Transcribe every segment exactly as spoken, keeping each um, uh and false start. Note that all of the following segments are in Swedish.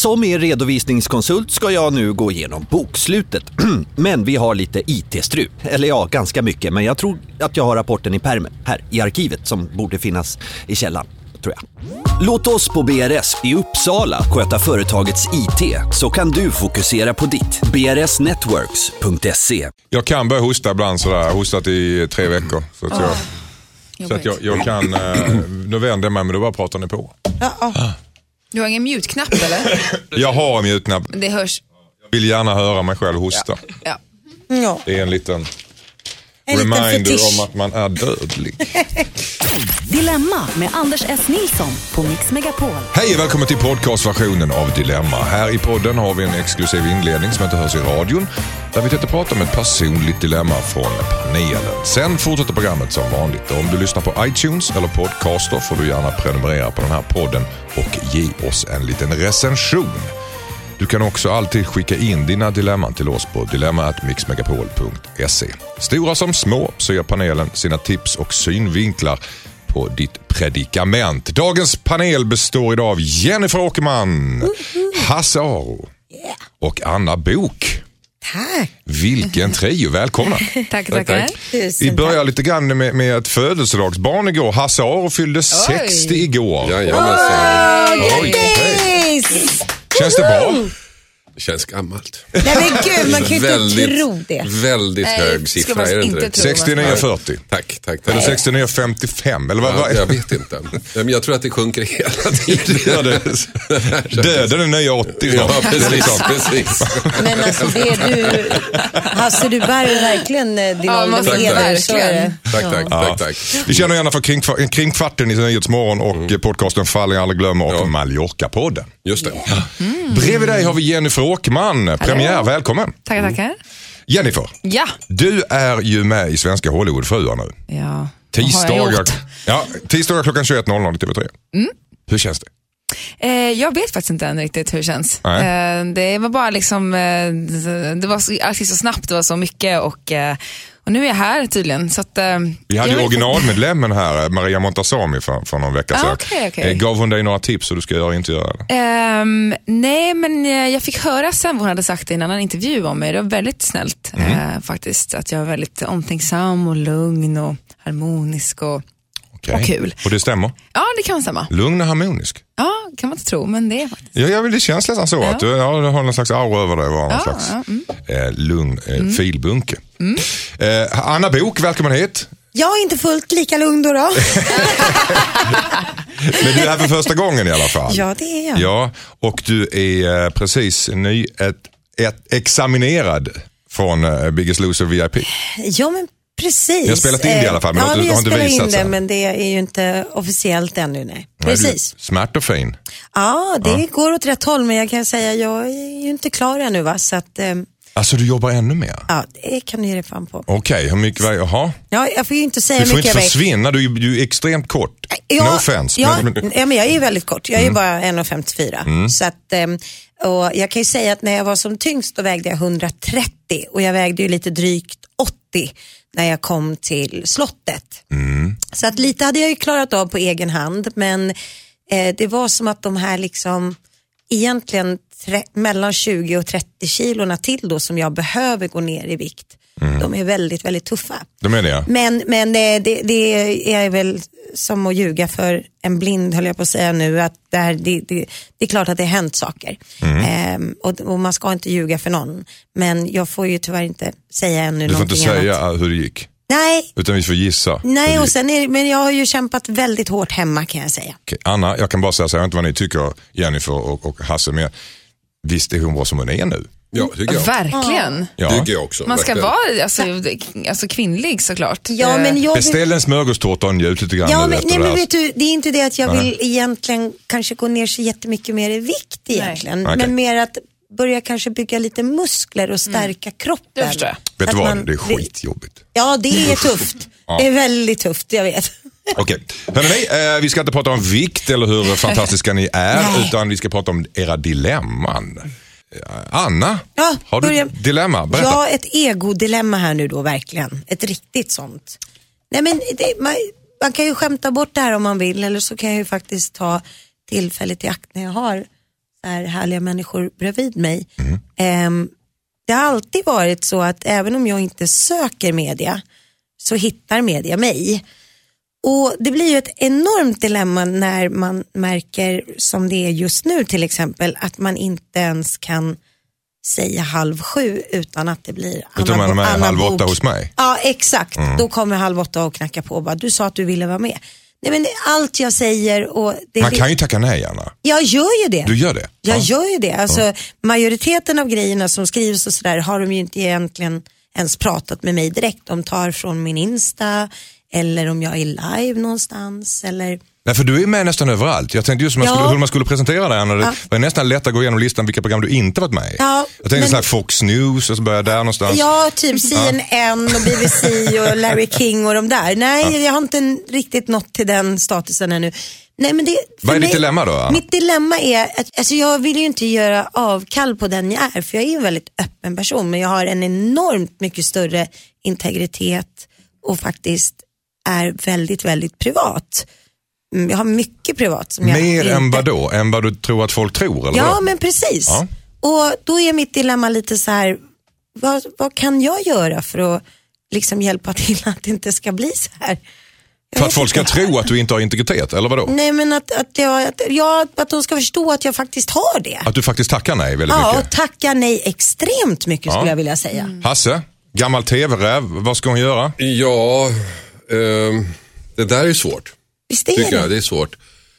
Som er redovisningskonsult ska jag nu gå igenom bokslutet. Men vi har lite I T-strul. Eller ja, ganska mycket. Men jag tror att jag har rapporten i pärmen här i arkivet som borde finnas i källan, tror jag. Låt oss på B R S i Uppsala sköta företagets I T, så kan du fokusera på ditt. b r s networks punkt se. Jag kan börja hosta ibland sådär. Jag har hostat i tre veckor. Så att jag, oh. så att jag, jag kan... Eh, nu vänder jag mig, men då bara pratar ni på. Oh, oh. Du har ingen mute-knapp, eller? Jag har en mute-knapp. Det hörs. Jag vill gärna höra mig själv hosta. Ja. Ja. Det är en liten... En reminder liten om att man är dödlig. Dilemma med Anders S. Nilsson på Mix Megapol. Hej och välkommen till podcastversionen av Dilemma. Här i podden har vi en exklusiv inledning som inte hörs i radion, där vi tänkte prata om ett personligt dilemma från panelen. Sen fortsätter programmet som vanligt. Om du lyssnar på iTunes eller podcaster får du gärna prenumerera på den här podden och ge oss en liten recension. Du kan också alltid skicka in dina dilemman till oss på dilemma at mixmegapol punkt se. Stora som små så ger panelen sina tips och synvinklar på ditt predikament. Dagens panel består idag av Jennifer Åkerman, Hasse Aro och Anna Bok. Tack. Vilken trio, välkomna. Tack, tack, tack. Vi börjar lite grann med, med ett födelsedagsbarn igår. Hasse Aro fyllde Oj. sextio igår. Jajamensan. Oj, Känns det bra? Det känns gammalt. Nej men gud, man kan ju väldigt, inte tro det. Väldigt Nej, hög siffra, är det inte det? sextionio fyrtio. Tack, tack, tack. Eller sextionio femtiofem. Eller vad, ja, vad? Jag vet inte. Men jag tror att det sjunker hela tiden. Ja, det, döden är nya åttio. Ja, precis, precis. Men alltså det du... Hasse, du bär ju verkligen din ja, ålder med heder. Så är det. Tack, tack, ja. tack, tack. Vi känner gärna för kring, kring kvarten i Nyhetsmorgon och mm. podcasten Falling alla glömmer och ja. Mallorca-podden. Just det. Mm. Bredvid dig har vi Jennifer Åkerman. Premiär, välkommen. Tackar, tackar. Jennifer, ja. du är ju med i Svenska Hollywoodfruar nu. Ja. Tisdagar, ja, tisdagar klockan tjugoett noll noll i T V tre. Mm. Hur känns det? Eh, jag vet faktiskt inte än riktigt hur det känns. Eh, det var bara liksom, eh, det var så, alltid så snabbt, det var så mycket och... Eh, Och nu är jag här tydligen. Så att, uh, vi hade ju originalmedlemmen här, Maria Montazami, för, för någon vecka sedan. Ah, okay, okay. Gav hon dig några tips hur du ska göra och inte göra det? Um, nej, men jag fick höra sen vad hon hade sagt i en annan intervju om mig. Det var väldigt snällt mm. uh, faktiskt. Att jag var väldigt omtänksam och lugn och harmonisk och, okay. och kul. Och det stämmer? Ja, det kan stämma. Lugn och harmonisk? Ja, kan man inte tro, men det är faktiskt. Ja, jag vill, det känns nästan så ja. att du, ja, du har någon slags aura över dig. Var någon ja, slags ja, mm. eh, lugn eh, mm. filbunke. Mm. Eh, Anna Bok, välkommen hit. Jag är inte fullt lika lugn då då. Men du är här för första gången i alla fall. Ja, det är jag. Ja, och du är eh, precis ny, ett, ett examinerad från eh, Biggest Loser V I P. Ja, men precis. Jag har spelat in det i alla fall, men ja, du har inte visat in det, sen. Men det är ju inte officiellt ännu, nej. Precis. Nej, smärt och fin. Ja, det ja. går åt rätt håll, men jag kan säga jag är ju inte klar ännu, va? Så att... Eh, alltså du jobbar ännu mer? Ja, det kan du ge dig fan på. Okej, okay, hur mycket väg? Jaha. Ja, jag får ju inte säga mycket. Du får mycket inte försvinna, du, du är extremt kort. Ja, no offense. Ja, men, ja, men jag är ju väldigt kort. Jag är mm. bara en komma femtiofyra. Mm. Så att, och jag kan ju säga att när jag var som tyngst då vägde jag hundratrettio. Och jag vägde ju lite drygt åttio när jag kom till slottet. Mm. Så att lite hade jag ju klarat av på egen hand. Men eh, det var som att de här liksom egentligen tre, mellan tjugo och trettio kilorna till då som jag behöver gå ner i vikt. Mm. De är väldigt, väldigt tuffa. De är det, ja. Men, men det, det är väl som att ljuga för en blind, höll jag på att säga nu. Att det, här, det, det, det är klart att det har hänt saker. Mm. Ehm, och, och man ska inte ljuga för någon. Men jag får ju tyvärr inte säga ännu någonting. Du får inte säga annat. Hur det gick? Nej. Utan vi får gissa. Nej, och sen är, men jag har ju kämpat väldigt hårt hemma, kan jag säga. Okej, Anna, jag kan bara säga så, jag vet inte vad ni tycker, Jennifer och, och Hasse, men visst är hon bra som hon är nu? Ja, tycker jag. Verkligen. Ja. Tycker jag också. Man ska verkligen. vara alltså, alltså kvinnlig såklart. Ja, men jag vill... Beställ en smörgåstårta och njut lite grann. Ja, men, nej, men vet du, det är inte det att jag vill Nej. egentligen kanske gå ner så jättemycket mer i vikt egentligen. Okay. Men mer att börja kanske bygga lite muskler och stärka mm. kroppen. Det förstår jag. Vet du vad, man... det är skitjobbigt. Ja, det är tufft. Ja. Det är väldigt tufft, jag vet. Okej, hörrni, eh, vi ska inte prata om vikt eller hur fantastiska ni är, Nej. utan vi ska prata om era dilemman. Anna, ja, har du börja... dilemma? Berätta. Ja, ett ego-dilemma här nu då, verkligen. Ett riktigt sånt. Nej, men det, man, man kan ju skämta bort det här om man vill, eller så kan jag ju faktiskt ta tillfället i akt när jag har där härliga människor bredvid mig. Mm. Um, det har alltid varit så att även om jag inte söker media så hittar media mig. Och det blir ju ett enormt dilemma när man märker, som det är just nu till exempel, att man inte ens kan säga halv sju utan att det blir Anna, utan man är halv åtta hos mig. Ja, exakt. Mm. Då kommer halv åtta och knackar på och bara, du sa att du ville vara med. Nej, men det är allt jag säger och det man är... kan ju tacka nej, Anna. Jag gör ju det. Du gör det? Jag ja. gör ju det. Alltså, ja. Majoriteten av grejerna som skrivs och sådär har de ju inte egentligen ens pratat med mig direkt. De tar från min Insta eller om jag är live någonstans eller... Nej, för du är med nästan överallt. Jag tänkte just man ja. skulle, hur man skulle presentera dig, Anna. Det ja. var nästan lätt att gå igenom listan vilka program du inte varit med i. Ja, jag tänkte men... sån här Fox News och så börjar där någonstans. Ja, typ C N N ja. och B B C och Larry King och de där. Nej, ja. jag har inte riktigt nått till den statusen ännu. Nej, men det, vad är mig, ditt dilemma då, Anna? Mitt dilemma är att alltså jag vill ju inte göra avkall på den jag är, för jag är en väldigt öppen person, men jag har en enormt mycket större integritet och faktiskt är väldigt, väldigt privat. Jag har mycket privat. Som jag Mer inte... än vad då? Än vad du tror att folk tror? Eller ja, vad? men precis. Ja. Och då är mitt dilemma lite så här, vad, vad kan jag göra för att liksom hjälpa till att det inte ska bli så här? Jag för att folk ska inte. tro att du inte har integritet, eller vad då? Nej, men att, att, jag, att, jag, att de ska förstå att jag faktiskt har det. Att du faktiskt tackar nej väldigt ja, mycket? Ja, och tackar nej extremt mycket ja. skulle jag vilja säga. Mm. Hasse, gammal tv-räv, vad ska hon göra? Ja, eh, det där är svårt. Visst är tycker det? Jag, det är svårt.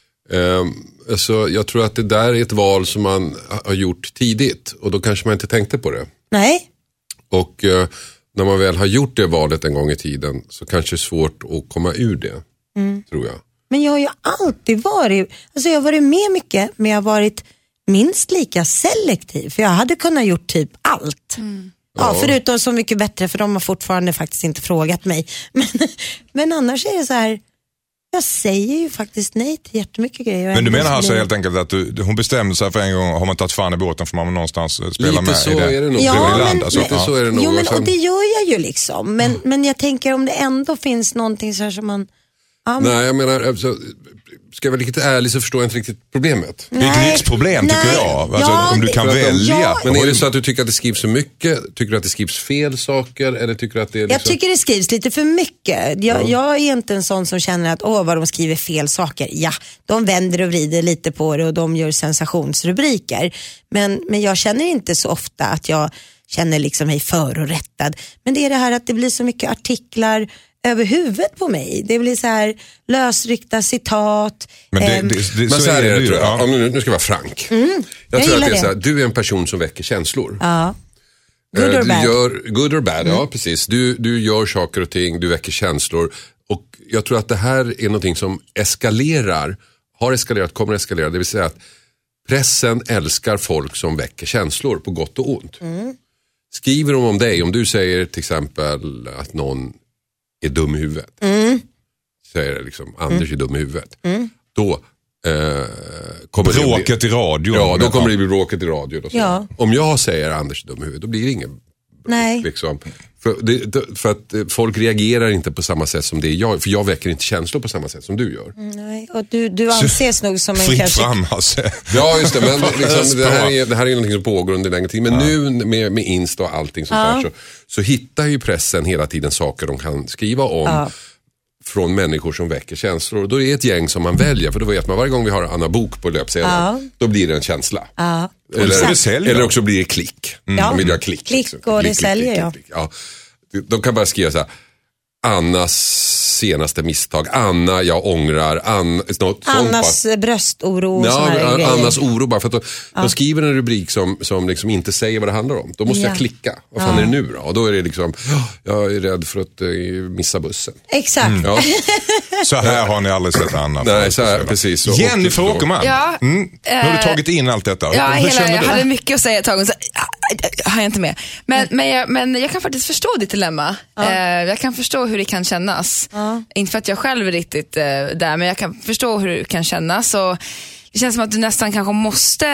Eh, alltså, jag tror att det där är ett val som man har gjort tidigt och då kanske man inte tänkte på det. Nej. Och eh, när man väl har gjort det valet en gång i tiden så kanske det är svårt att komma ur det, mm. tror jag. Men jag har ju alltid varit, alltså jag har varit med mycket, men jag har varit minst lika selektiv. För jag hade kunnat gjort typ allt. Mm. Ja, ja, förutom Så mycket bättre, för de har fortfarande faktiskt inte frågat mig. Men, men annars är det så här, jag säger ju faktiskt nej till jättemycket grejer. Men du menar alltså helt enkelt att du, hon bestämde sig för en gång, har man tagit fan i båten för man någonstans spela lite med så i det. Är det nog. Ja, men, land, alltså. lite ja. så är det nog. Jo, men, och, sen... och det gör jag ju liksom. Men, mm. men jag tänker om det ändå finns någonting så här som man... Ja, men... Nej, jag menar, alltså, ska jag vara riktigt ärlig så förstår jag inte riktigt problemet. Det är ett livsproblem tycker nej. jag. Alltså, ja, om du kan det, välja. Ja. Men är det så att du tycker att det skrivs så mycket? Tycker du att det skrivs fel saker? Eller tycker du att det är liksom... Jag tycker det skrivs lite för mycket. Jag, ja. jag är inte en sån som känner att åh vad de skriver fel saker. Ja, de vänder och vrider lite på det och de gör sensationsrubriker. Men, men jag känner inte så ofta att jag känner liksom mig förorättad. Men det är det här att det blir så mycket artiklar över huvudet på mig. Det blir så här lösryckta citat. Men, det, äm... det, det, men så, så är det, det tror jag. Ja. Nu, nu ska jag vara frank. Mm, jag, jag tror att det är det. så här, du är en person som väcker känslor. Ja. Good or du bad. Gör, good or bad, mm. ja precis. Du, du gör saker och ting, du väcker känslor. Och jag tror att det här är någonting som eskalerar, har eskalerat, kommer att eskalera. Det vill säga att pressen älskar folk som väcker känslor på gott och ont. Mm. Skriver de om dig, om du säger till exempel att någon är dum i huvudet. Mm. Säger liksom, Anders mm. är dum i huvudet. Mm. Då eh, kommer bråket det bli, i radio. Ja, då kommer det bli bråket i radio. Och så. Ja. Om jag säger Anders är dum i huvudet, då blir det ingen... Nej. Liksom, för, det, för att folk reagerar inte på samma sätt som det är jag. För jag väcker inte känslor på samma sätt som du gör. Nej, och du, du anses nog som en fritt kanske... fram alltså. Ja just det, men liksom, det, här är, det här är någonting som pågår under längre tid. Men ja. nu med, med Insta och allting sånt ja. där så, så hittar ju pressen hela tiden saker de kan skriva om. Ja. Från människor som väcker känslor. Och då är det ett gäng som man väljer. För då vet man varje gång vi har Anna Bok på löpsedeln. Ja. Då blir det en känsla. Ja. Eller, eller också blir det klick. Mm. Ja. De vill göra klick. Klick liksom. och klick, det säljer klick, klick, klick. Ja. De kan bara skriva så här. Annas senaste misstag. Anna, jag ångrar. Anna, något Annas sånt, bröstoro och ja, såna grejer. Annas oro. Bara för att de, ja. de skriver en rubrik som, som liksom inte säger vad det handlar om. Då måste ja. jag klicka. Vad fan ja. är det nu då? Och då är det liksom, jag är rädd för att uh, missa bussen. Exakt. Mm. Ja. Så här har ni aldrig sett Anna. Nej, så här, precis. Så, Jennifer Åkerman. Ja, mm. Nu har du tagit in allt detta. Ja, Hur hela, jag du? hade mycket att säga ett tag och så har jag inte med. Men, mm. men, jag, men jag kan faktiskt förstå ditt dilemma. Ja. Eh, jag kan förstå hur det kan kännas. Ja. Inte för att jag själv är riktigt eh, där, men jag kan förstå hur det kan kännas. Och det känns som att du nästan kanske måste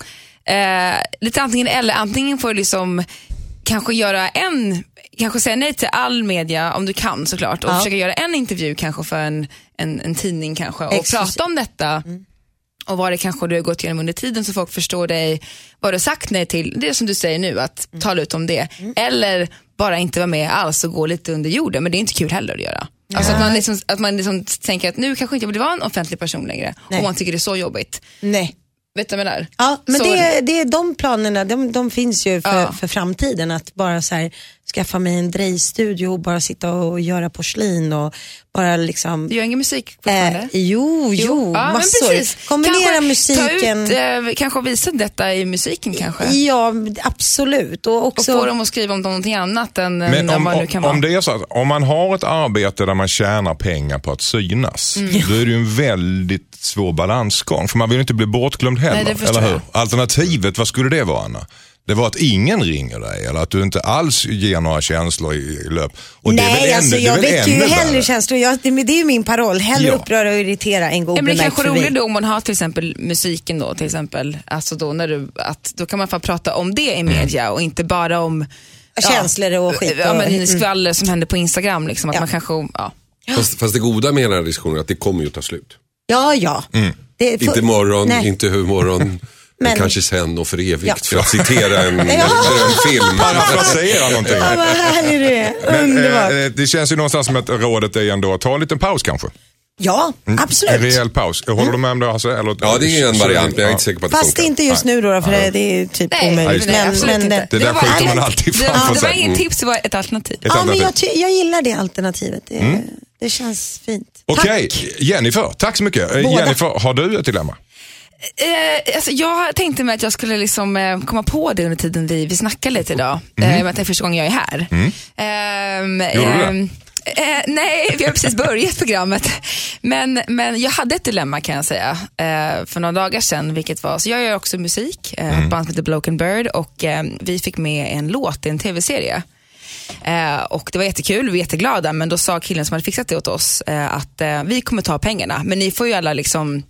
eh, lite antingen eller. Antingen får du liksom kanske göra en, kanske säga nej till all media om du kan såklart. Och ja. försöka göra en intervju kanske för en, en, en tidning kanske. Och Exklusiv. prata om detta. Mm. Och vad det kanske du har gått igenom under tiden så folk förstår dig, vad du har sagt nej till. Det är som du säger nu, att mm. tala ut om det. Mm. Eller bara inte vara med alls och gå lite under jorden. Men det är inte kul heller att göra. Ja. Alltså att man, liksom, att man liksom tänker att nu kanske inte vill vara en offentlig person längre. Nej. Om man tycker det är så jobbigt. Nej. Vet du vad jag menar? Ja, men så... det, det är de planerna, de, de finns ju för, ja. för framtiden. Att bara så här, skaffa mig en drejstudio och bara sitta och göra porslin och bara liksom... Du gör ingen musik fortfarande? Eh, jo, jo, jo ja, massor. Kombinera kanske musiken. Ta ut, eh, kanske visa detta i musiken kanske? Ja, absolut. Och, också... och få dem att skriva om någonting annat än, men än om, vad det nu kan vara. Om det är så att om man har ett arbete där man tjänar pengar på att synas, mm. då är det ju en väldigt svår balansgång. För man vill inte bli bortglömd heller. Nej, eller hur? Alternativet, vad skulle det vara, Anna? Det var att ingen ringer dig eller att du inte alls ger några känslor i, i löp. Och nej, det är väl alltså ännu, jag det är väcker ju hellre värre. känslor. Jag, det, det är ju min paroll. Hellre ja. uppröra och irritera än gå ja, men det är kanske förbi. roligt då om man har till exempel musiken då till exempel. Alltså då när du, att då kan man få prata om det i media mm. och inte bara om känslor och skit. Ja, men skvaller som händer på Instagram liksom. Att ja. man kanske, ja. Fast, fast det goda med den här diskussionen är att det kommer ju ta slut. Ja, ja. Mm. Det, för, inte imorgon, nej. inte hur morgon. Men kanske sen och för evigt, ja. för att citera en, ja. en film. Parafrasera någonting. Ja, vad härligt det är. Underbart. Men, eh, det känns ju någonstans som att rådet är ändå att ta en liten paus kanske. Ja, mm. absolut. En rejäl paus. Håller mm. du med om det? Alltså, eller, ja, det är en variant, men jag är inte säker på att det fast funkar. inte just nu då, för nej. det är typ nej, omöjligt. Nej, men, absolut men, inte. Det, det där skjuter man alltid framför sig. Det var sig. inget tips, det var ett alternativ. Ett ja, alternativ. men jag, jag gillar det alternativet. Det, mm. det känns fint. Okej, okay. Jennifer, tack så mycket. Båda. Jennifer, har du ett dilemma? Eh, alltså jag tänkte mig att jag skulle liksom, eh, komma på det under tiden vi, vi snackar lite idag. Mm. Eh, att det är första gången jag är här. Mm. Eh, Gjorde du eh, det? Eh, nej, vi har precis börjat programmet. Men, men jag hade ett dilemma kan jag säga. Eh, för några dagar sedan, vilket var, så jag gör också musik. Eh, mm. Ett band som heter Bloken Bird. Och eh, vi fick med en låt i en tv-serie. Eh, och det var jättekul, vi var jätteglada. Men då sa killen som hade fixat det åt oss eh, att eh, vi kommer ta pengarna. Men ni får ju alla liksom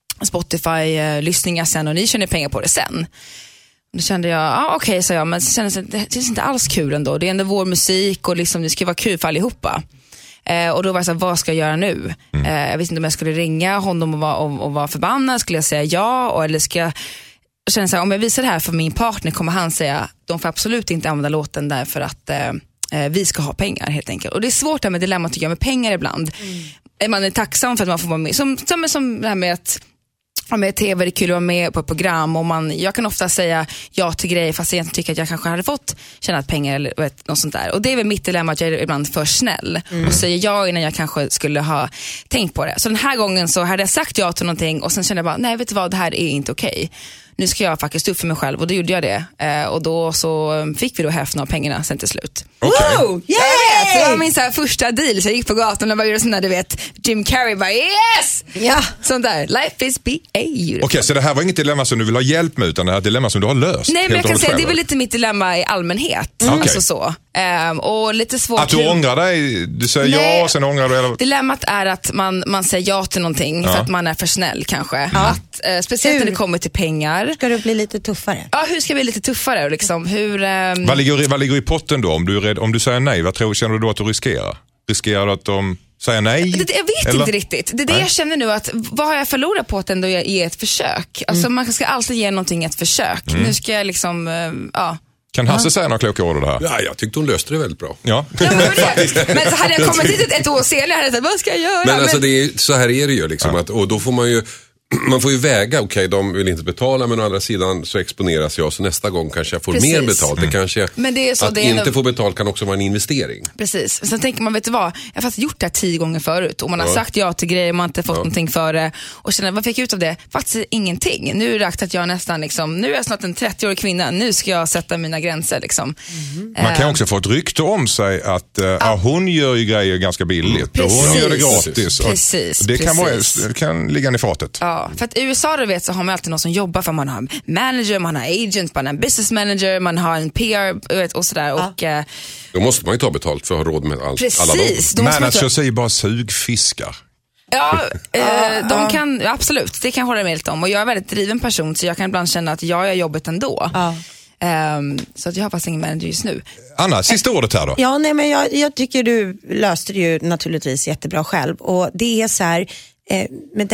Spotify-lyssningar sen och ni tjänar pengar på det sen. Då kände jag, ja ah, okej, okay, sa jag, men så kändes det, det känns inte alls kul ändå. Det är ändå vår musik och liksom, det ska vara kul för allihopa. Eh, och då var jag så här, vad ska jag göra nu? Mm. Eh, jag visste inte om jag skulle ringa honom och vara, och, och vara förbannad. Skulle jag säga ja? Och, eller ska jag känna så här, om jag visar det här för min partner kommer han säga, de får absolut inte använda låten där för att eh, vi ska ha pengar helt enkelt. Och det är svårt det här med dilemma tycker jag med pengar ibland. Mm. Man är tacksam för att man får vara med. Som, som, som det här med att ja, med tv, det är kul att vara med på ett program och man, jag kan ofta säga ja till grejer fast jag inte tycker att jag kanske hade fått tjänat pengar eller vet, något sånt där. Och det är väl mitt dilemma att jag är ibland för snäll mm. och säger ja innan jag kanske skulle ha tänkt på det. Så den här gången så hade jag sagt ja till någonting och sen kände jag bara, nej vet du vad, det här är inte okej. Okay. Nu ska jag faktiskt stå upp för mig själv och då gjorde jag det. Eh, och då så fick vi då hälften av pengarna sen till slut. Okay. Wow! Yay! Det var min så här första deal så jag gick på gatan och bara gjorde sån där, du vet, Jim Carrey bara yes! Ja. Sånt där, life is be a Okej, okay, så det här var inget dilemma som du vill ha hjälp med utan det här är ett dilemma som du har löst. Nej, men jag kan säga det är väl lite mitt dilemma i allmänhet. Mm. Alltså så. Um, och lite svårt. Att du hur... ångrar dig, du säger nej, ja och sen ångrar du. Eller... Dilemmat är att man, man säger ja till någonting ja. För att man är för snäll kanske. Ja. Att, uh, speciellt hur? När det kommer till pengar. Ska du bli lite tuffare? Ja, hur ska vi bli lite tuffare? Liksom, hur, um... vad, ligger, vad ligger i potten då? Om du, är rädd, om du säger nej, vad tror, känner du då att du riskerar? Riskerar du att de säger nej? Det, jag vet eller? Inte riktigt. Det är det nej. Jag känner nu att vad har jag förlorat på att ändå ge ett försök? Alltså mm. man ska alltid ge någonting ett försök. Mm. Nu ska jag liksom, uh, ja. Kan Hasse ja. Säga några kloka ord det här? Ja, jag tyckte hon löste det väldigt bra. Ja. Ja men, men så hade jag kommit hit ett, ett år senare hade jag sagt, vad ska jag göra? Men, men... alltså det är, så här är det ju liksom. Ja. Att, och då får man ju man får ju väga, okej okay, de vill inte betala men å andra sidan så exponeras jag så nästa gång kanske jag får Precis. Mer betalt. Det kanske, men det är så, att det är inte en... få betalt kan också vara en investering. Precis, sen tänker man, vet du vad, jag har faktiskt gjort det här tio gånger förut och man har ja. Sagt ja till grejer, man har inte fått ja. Någonting för det och känner, vad fick jag ut av det? Faktiskt ingenting. Nu är det att jag nästan liksom, nu är jag snart en trettioårig kvinna, nu ska jag sätta mina gränser liksom. Mm. Man kan också få ett rykte om sig att uh, ja. Hon gör ju grejer ganska billigt och hon gör det gratis. Precis. Och det kan, vara, det kan ligga i fatet. Ja, för att i U S A du vet så har man alltid någon som jobbar för man har manager, man har agent, man har en business manager, man har en P R vet, och sådär. Ja. Och, eh, då måste man ju ta betalt för att ha råd med allt. Precis, alla dem. Manager ta... säger bara sugfiskar. Ja, eh, de kan, absolut, det kan jag hålla med lite om. Och jag är en väldigt driven person så jag kan ibland känna att jag gör jobbet ändå. Ja. Um, så att jag har faktiskt ingen manager just nu. Anna, sista ordet här då. Ja, nej men jag, jag tycker du löste det ju naturligtvis jättebra själv. Och det är så här, eh, med den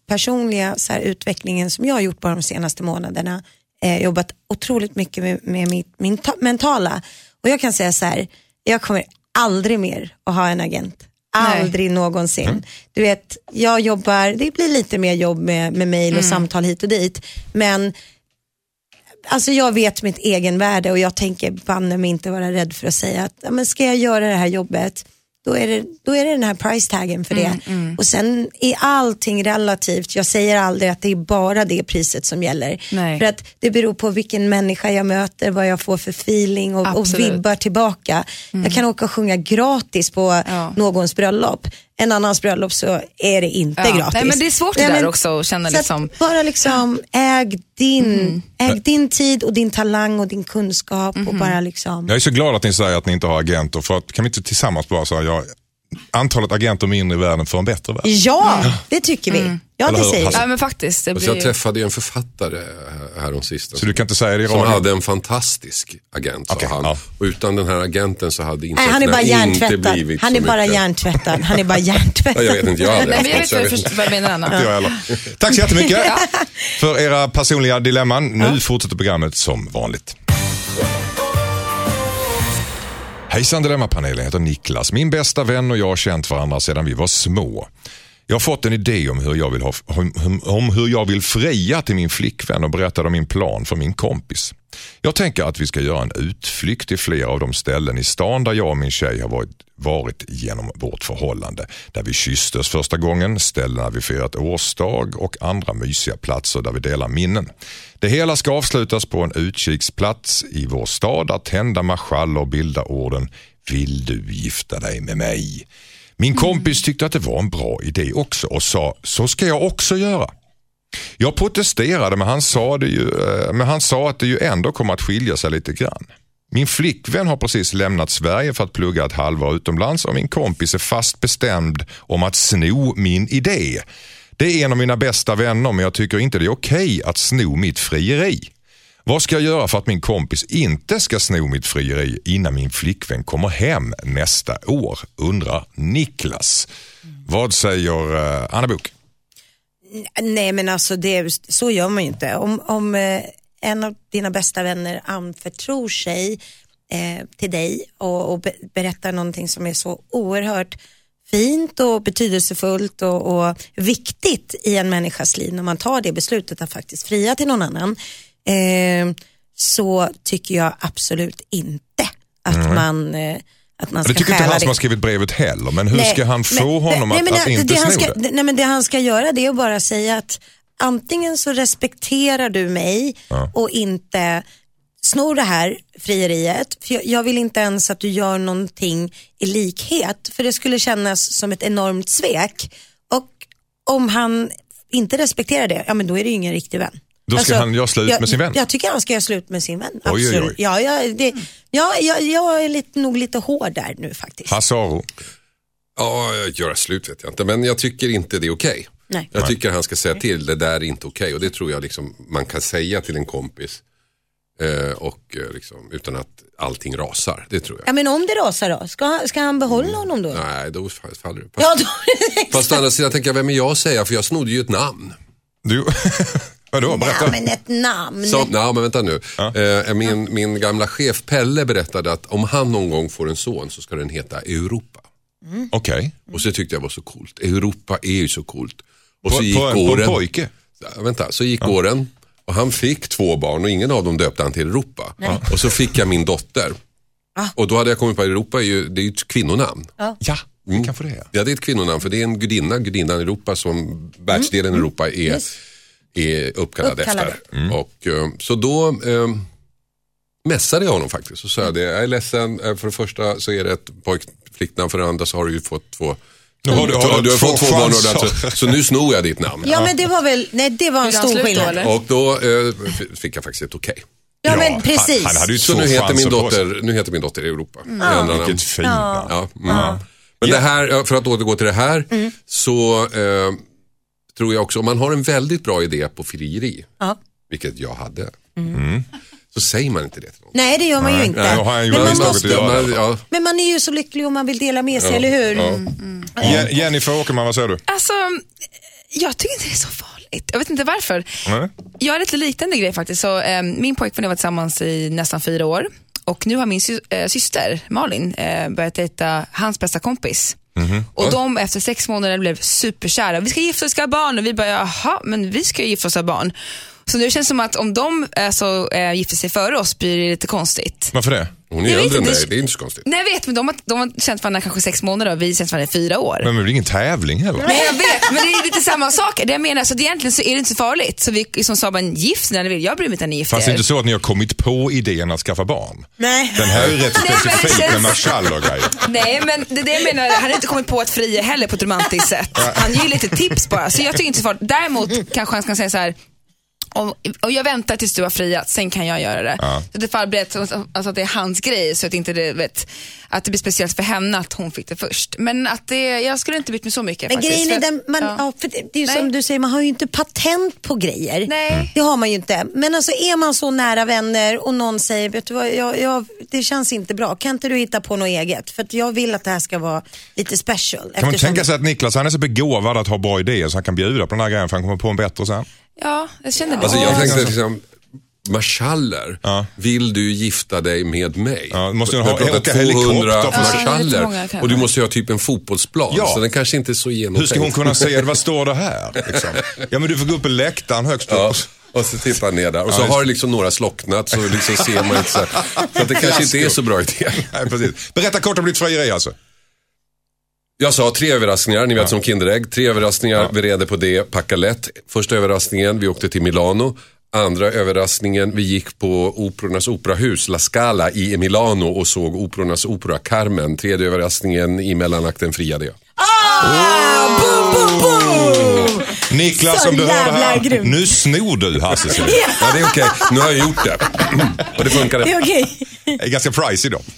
personliga så här, utvecklingen som jag har gjort bara de senaste månaderna. Eh, jobbat otroligt mycket med, med mitt, min ta- mentala. Och jag kan säga så här, jag kommer aldrig mer att ha en agent. Aldrig Nej. någonsin. Mm. Du vet, jag jobbar, det blir lite mer jobb med, med mejl och mm. samtal hit och dit. Men alltså jag vet mitt egen värde och jag tänker banne mig inte vara rädd för att säga att ja, men ska jag göra det här jobbet, då är det, då är det den här price taggen för det. Mm, mm. Och sen är allting relativt. Jag säger aldrig att det är bara det priset som gäller. Nej. För att det beror på vilken människa jag möter, vad jag får för feeling och, och vibbar tillbaka. Mm. Jag kan åka och sjunga gratis på ja. någons bröllop. En annans bröllop så är det inte ja. gratis. Nej, men det är svårt det där men, också att känna liksom. Att bara liksom äg din, mm. äg din tid och din talang och din kunskap mm. och bara liksom. Jag är så glad att ni säger att ni inte har agenter, för att kan vi inte tillsammans bara säga jag antalet agenter mindre i världen för en bättre värld. Ja, mm. det tycker vi. Mm. Ja, det säger ja, men faktiskt. Det blir... Jag träffade en författare här om sista. Så du kan inte säga det i som hade en fantastisk agent, okay, sa han. Ja. Och utan den här agenten så hade inte, Nej, han är bara inte blivit Han är bara hjärntvättad. Han är bara hjärntvättad. Ja, jag vet inte, jag aldrig. Nej, jag vet inte vad jag menar annat. Ja. Tack så jättemycket ja. för era personliga dilemman. Nu ja. fortsätter programmet som vanligt. Hejsan Dilemma-panelen, jag heter Niklas. Min bästa vän och jag har känt varandra sedan vi var små. Jag har fått en idé om hur jag vill, ha, om hur jag vill fria till min flickvän och berätta om min plan för min kompis. Jag tänker att vi ska göra en utflykt till flera av de ställen i stan där jag och min tjej har varit, varit genom vårt förhållande. Där vi kysstes första gången, ställena vi firat årsdag och andra mysiga platser där vi delar minnen. Det hela ska avslutas på en utkiksplats i vår stad där tända marschaller och bilda orden "Vill du gifta dig med mig?" Min kompis tyckte att det var en bra idé också och sa, så ska jag också göra. Jag protesterade men han sa, det ju, men han sa att det ju ändå kommer att skilja sig lite grann. Min flickvän har precis lämnat Sverige för att plugga ett halvår utomlands och min kompis är fast bestämd om att sno min idé. Det är en av mina bästa vänner men jag tycker inte det är okej att sno mitt frieri. Vad ska jag göra för att min kompis inte ska sno mitt frieri innan min flickvän kommer hem nästa år? Undrar Niklas. Mm. Vad säger uh, Anna Bok? Nej men alltså det, så gör man ju inte. Om, om eh, en av dina bästa vänner anförtror sig eh, till dig och, och be, berättar någonting som är så oerhört fint och betydelsefullt och, och viktigt i en människas liv när man tar det beslutet att faktiskt fria till någon annan. Eh, så tycker jag absolut inte att mm. man eh, att man ska det tycker inte han det. som har skrivit brevet heller, men hur nej, ska han få men, honom nej, att, nej, att det, inte det sno det? Nej men det han ska göra det är att bara säga att antingen så respekterar du mig ja. och inte snor det här frieriet, för jag, jag vill inte ens att du gör någonting i likhet, för det skulle kännas som ett enormt svek, och om han inte respekterar det, ja men då är det ju ingen riktig vän. Då ska alltså, han göra slut jag, med sin vän? Jag tycker han ska göra slut med sin vän. Oj, absolut. oj, oj. Ja, jag, det, ja, jag, jag är lite, nog lite hård där nu faktiskt. Hasaro? Ja, göra slut vet jag inte. Men jag tycker inte det är okej. Nej. Jag tycker han ska säga till, det där är inte okej. Och det tror jag liksom man kan säga till en kompis. Eh, och eh, liksom, utan att allting rasar, det tror jag. Ja, men om det rasar då? Ska, ska han behålla mm. honom då? Nej, då faller det. Fast, ja, då, fast å andra sidan tänker jag, vem är jag att säga? För jag snodde ju ett namn. Du... Vadå, berätta. Ja, men ett namn. Så, nej, men vänta nu. Ja. Eh, min, min gamla chef Pelle berättade att om han någon gång får en son så ska den heta Europa. Mm. Okej. Okay. Och så tyckte jag var så coolt. Europa är ju så coolt. Och på, så gick på, åren. På en pojke? Ja, vänta, så gick ja. åren. Och han fick två barn och ingen av dem döpte han till Europa. Nej. Och så fick jag min dotter. Ah. Och då hade jag kommit på att Europa är ju, det är ju ett kvinnonamn. Ah. Ja, mm. kan få det. Ja, det är ett kvinnonamn för det är en gudinna, gudinnan Europa som världsdelen mm. Europa är, yes. är uppkallad, uppkallad efter. Mm. Och så då eh, mässade jag honom faktiskt och sa det, jag är ledsen, för det första så är det ett pojkflicknamn, för det andra så har du ju fått två. Nu har du, har du, du har fått två barn så, så nu snor jag ditt namn. Ja, men det var väl, nej det var en stor skillnad. Och då eh, fick jag faktiskt ett okej. Okay. Ja, ja, men precis. Han, han hade ju så två nu heter min dotter, nu heter min dotter Europa. Mm. Ja. Vilket fint. Ja. Ja, mm. ja. Men det här, för att återgå till det här, mm. så eh, tror jag också, om man har en väldigt bra idé på frieri, ja. vilket jag hade, mm. så säger man inte det till någon. Nej, det gör man ju inte. Nej, men, man man måste, man, ja. men man är ju så lycklig om man vill dela med sig, ja. eller hur? Ja. Mm. Mm. Jennifer Åkerman, vad säger du? Alltså, Jag tycker inte det är så farligt. Jag vet inte varför. Mm. Jag har lite liknande grej faktiskt. Så, eh, min pojkvän har varit tillsammans i nästan fyra år. Och nu har min sy- äh, syster Malin äh, börjat dejta hans bästa kompis. Mm-hmm. Och oh. de efter sex månader blev superkära. Vi ska gifta oss, ska ha barn. Och vi bara, jaha, men vi ska gifta oss och ha barn. Så nu känns det som att om de äh, så, äh, gifter sig före oss blir det lite konstigt. Varför det? Hon är äldre än dig, det är inte så konstigt. Nej, jag vet, men de har, de har känt varandra kanske sex månader och vi har känt varandra i fyra år. Men det är ingen tävling heller. Nej, jag vet, men det är lite samma sak. Det jag menar, så det, egentligen så är det inte så farligt. Så vi som sa, bara en gift när ni vill. Jag bryr mig inte när ni gifter. Fast det är inte så att ni har kommit på idén att skaffa barn. Nej. Den här är rätt specifik med marschall och grejer. Nej, men det, det jag menar, han har inte kommit på att fria heller på ett romantiskt sätt. Han ger ju lite tips bara. Så jag tycker inte så farligt. Däremot kanske han ska säga så här: Om, och jag väntar tills du har friat, sen kan jag göra det. Ja. Så det förbereds alltså att det är hans grej, så att inte det, vet, att det blir speciellt för henne att hon fick det först. Men att det, jag skulle inte bytt mig så mycket. Men faktiskt, grejen är den, man, ja. ja, för det, det är ju som du säger, man har ju inte patent på grejer. Nej. Det har man ju inte. Men alltså är man så nära vänner och någon säger, vet du vad, jag, jag, det känns inte bra. Kan inte du hitta på något eget? För att jag vill att det här ska vara lite special. Kan man tänka sig att Niklas, han är så begåvad att ha bra idéer så han kan bjuda på den här grejen för han kommer på en bättre sen? Ja, jag känner det. Alltså jag tänkte liksom, marschaller, ja. Vill du gifta dig med mig? Ja, måste du ha tvåhundra marschaller, ja, och du måste ju ha typ en fotbollsplan, ja. Så den kanske inte är så genomtänkt. Hur ska hon kunna se, vad står det här? Liksom? Ja, men du får gå upp på läktaren högst upp. Ja. Och så tippar ner där. Och så ja, har det liksom några slocknat, så liksom ser man inte så. Så att det kanske inte är så bra idé. Nej, precis. Berätta kort om ditt frieri alltså. Jag sa tre överraskningar, ni vet ja. Som Kinderägg. Tre överraskningar, ja. Vi reder på det, packa lätt. Första överraskningen, vi åkte till Milano. Andra överraskningen, vi gick på Operornas operahus, La Scala i Milano och såg Operornas opera Carmen. Tredje överraskningen, i mellanakten friade jag. Ah! Boom, boom, boom! Niklas, så om du hör det här, grym. nu snor du Hasse. Ja, det är okej. Okay. Nu har jag gjort det. Och det funkar. Det är okej. Okay. Det är ganska pricey då.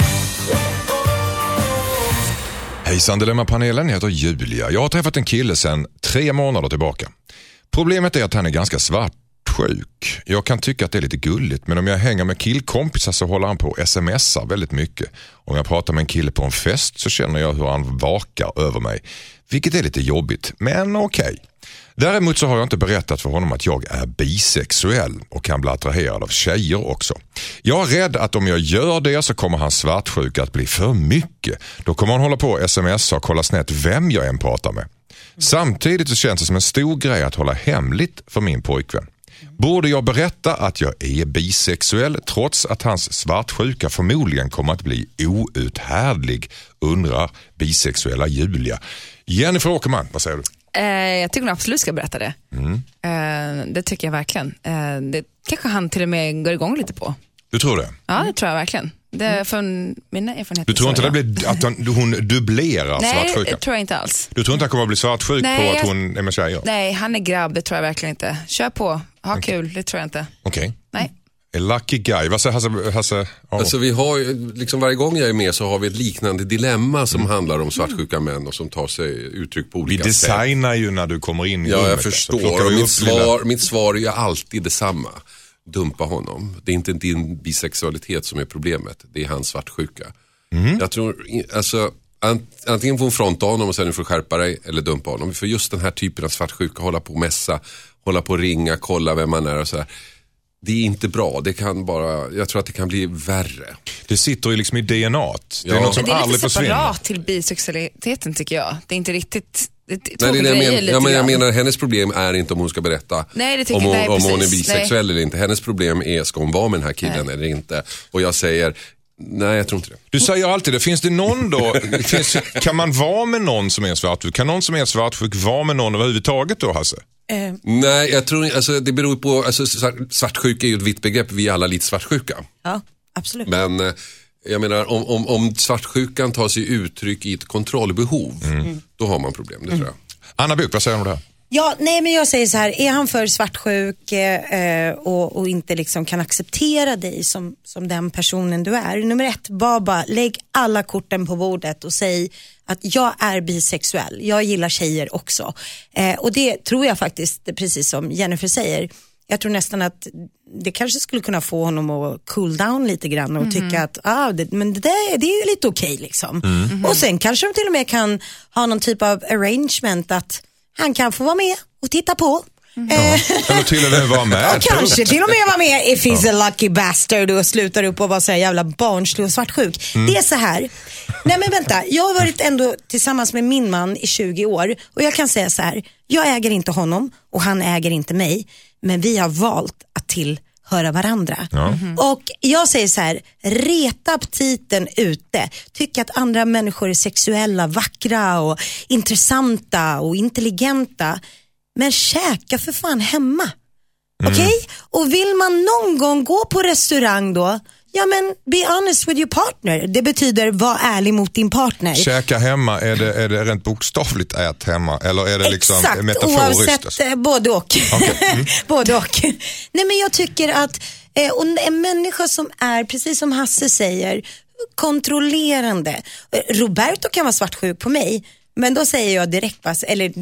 Hejsan Dilemma-panelen, jag heter Julia. Jag har träffat en kille sedan tre månader tillbaka. Problemet är att han är ganska svartsjuk. Jag kan tycka att det är lite gulligt, men om jag hänger med killkompisar så håller han på och smsar väldigt mycket. Om jag pratar med en kille på en fest så känner jag hur han vakar över mig. Vilket är lite jobbigt, men okej. Okay. Däremot så har jag inte berättat för honom att jag är bisexuell och kan bli attraherad av tjejer också. Jag är rädd att om jag gör det så kommer hans svartsjuka att bli för mycket. Då kommer han hålla på och smsa och kolla snett vem jag än pratar med. Samtidigt så känns det som en stor grej att hålla hemligt för min pojkvän. Borde jag berätta att jag är bisexuell trots att hans svartsjuka förmodligen kommer att bli outhärdlig, undrar bisexuella Julia. Jennifer Åkerman, vad säger du? Eh, jag tycker hon absolut ska berätta det. Mm. Eh, det tycker jag verkligen. Eh, det kanske han till och med går igång lite på. Du tror det? Ja, det tror jag verkligen. Det är från mina erfarenheter. Du tror inte så, det blir att hon, hon dubblerar svartsjuka? Nej, det tror jag inte alls. Du tror inte han kommer att bli svartsjuk nej, på att jag, hon är med tjejer? Nej, han är grabb, det tror jag verkligen inte. Kör på, ha okay. kul, det tror jag inte. Okej. Okay. Nej. A lucky guy. Vad säger Hasse? Hasse? Oh. Alltså vi har liksom varje gång jag är med så har vi ett liknande dilemma som mm. handlar om svartsjuka män och som tar sig uttryck på olika sätt. Vi designar sätt. Ju när du kommer in i ja, rummet. Ja, jag förstår. Mitt svar, mitt svar är ju alltid detsamma. Dumpa honom. Det är inte din bisexualitet som är problemet. Det är hans svartsjuka. Mm. Jag tror, alltså antingen får hon fronta honom och sen får du skärpa dig eller dumpa honom. För just den här typen av svartsjuka, hålla på och mässa, hålla på och ringa, kolla vem man är och så här. Det är inte bra, det kan bara, jag tror att det kan bli värre. Det sitter ju liksom i D N A-t. Ja. Det är något som det är aldrig lite försvinner. separat till bisexualiteten tycker jag. Det är inte riktigt, det är nej, det, grejer, men, ja, men jag menar hennes problem är inte om hon ska berätta nej, det om, hon, nej, om hon är bisexuell nej. eller inte. Hennes problem är, ska hon vara med den här killen nej. Eller inte? Och jag säger, nej jag tror inte det. Du säger alltid det. Finns det någon då, finns, kan man vara med någon som är svartsjuk? Kan någon som är svartsjuk vara med någon överhuvudtaget då, Hasse? Uh. Nej, jag tror alltså, det beror på, alltså, svartsjuka är ju ett vitt begrepp, vi är alla lite svartsjuka. Ja, absolut. Men jag menar, om, om, om svartsjukan tar sig uttryck i ett kontrollbehov, mm. då har man problem, det mm. tror jag. Anna Buk, vad säger du om det här? Ja, nej men jag säger så här, är han för svartsjuk eh, och, och inte liksom kan acceptera dig som, som den personen du är. Nummer ett, bara, bara lägg alla korten på bordet och säg att jag är bisexuell, jag gillar tjejer också. Eh, och det tror jag faktiskt, precis som Jennifer säger, jag tror nästan att det kanske skulle kunna få honom att cool down lite grann och mm. tycka att ah, det, men det, där, det är lite okej okay, liksom. Mm. Och sen kanske de till och med kan ha någon typ av arrangement att han kan få vara med och titta på. Mm. Eller till och med vara med. Och kanske till och med vara med if he's ja. a lucky bastard och slutar upp och vara så här jävla barnslig och svartsjuk. Mm. Det är så här. Nej men vänta, jag har varit ändå tillsammans med min man i tjugo år och jag kan säga så här. Jag äger inte honom och han äger inte mig, men vi har valt att tillhöra varandra. Ja. Mm. Och jag säger så här, reta aptiten ute. Tyck att andra människor är sexuella, vackra och intressanta och intelligenta. Men käka för fan hemma. Mm. Okej? Okay? Och vill man någon gång gå på restaurang då, ja men be honest with your partner. Det betyder var ärlig mot din partner. Käka hemma, är det, är det rent bokstavligt ät hemma? Eller är det liksom exakt, metaforiskt? Oavsett, alltså? både och. Okay. Mm. både och. Nej men jag tycker att eh, och en människa som är, precis som Hasse säger, kontrollerande. Roberto kan vara svartsjuk på mig. Men då säger jag direkt, eller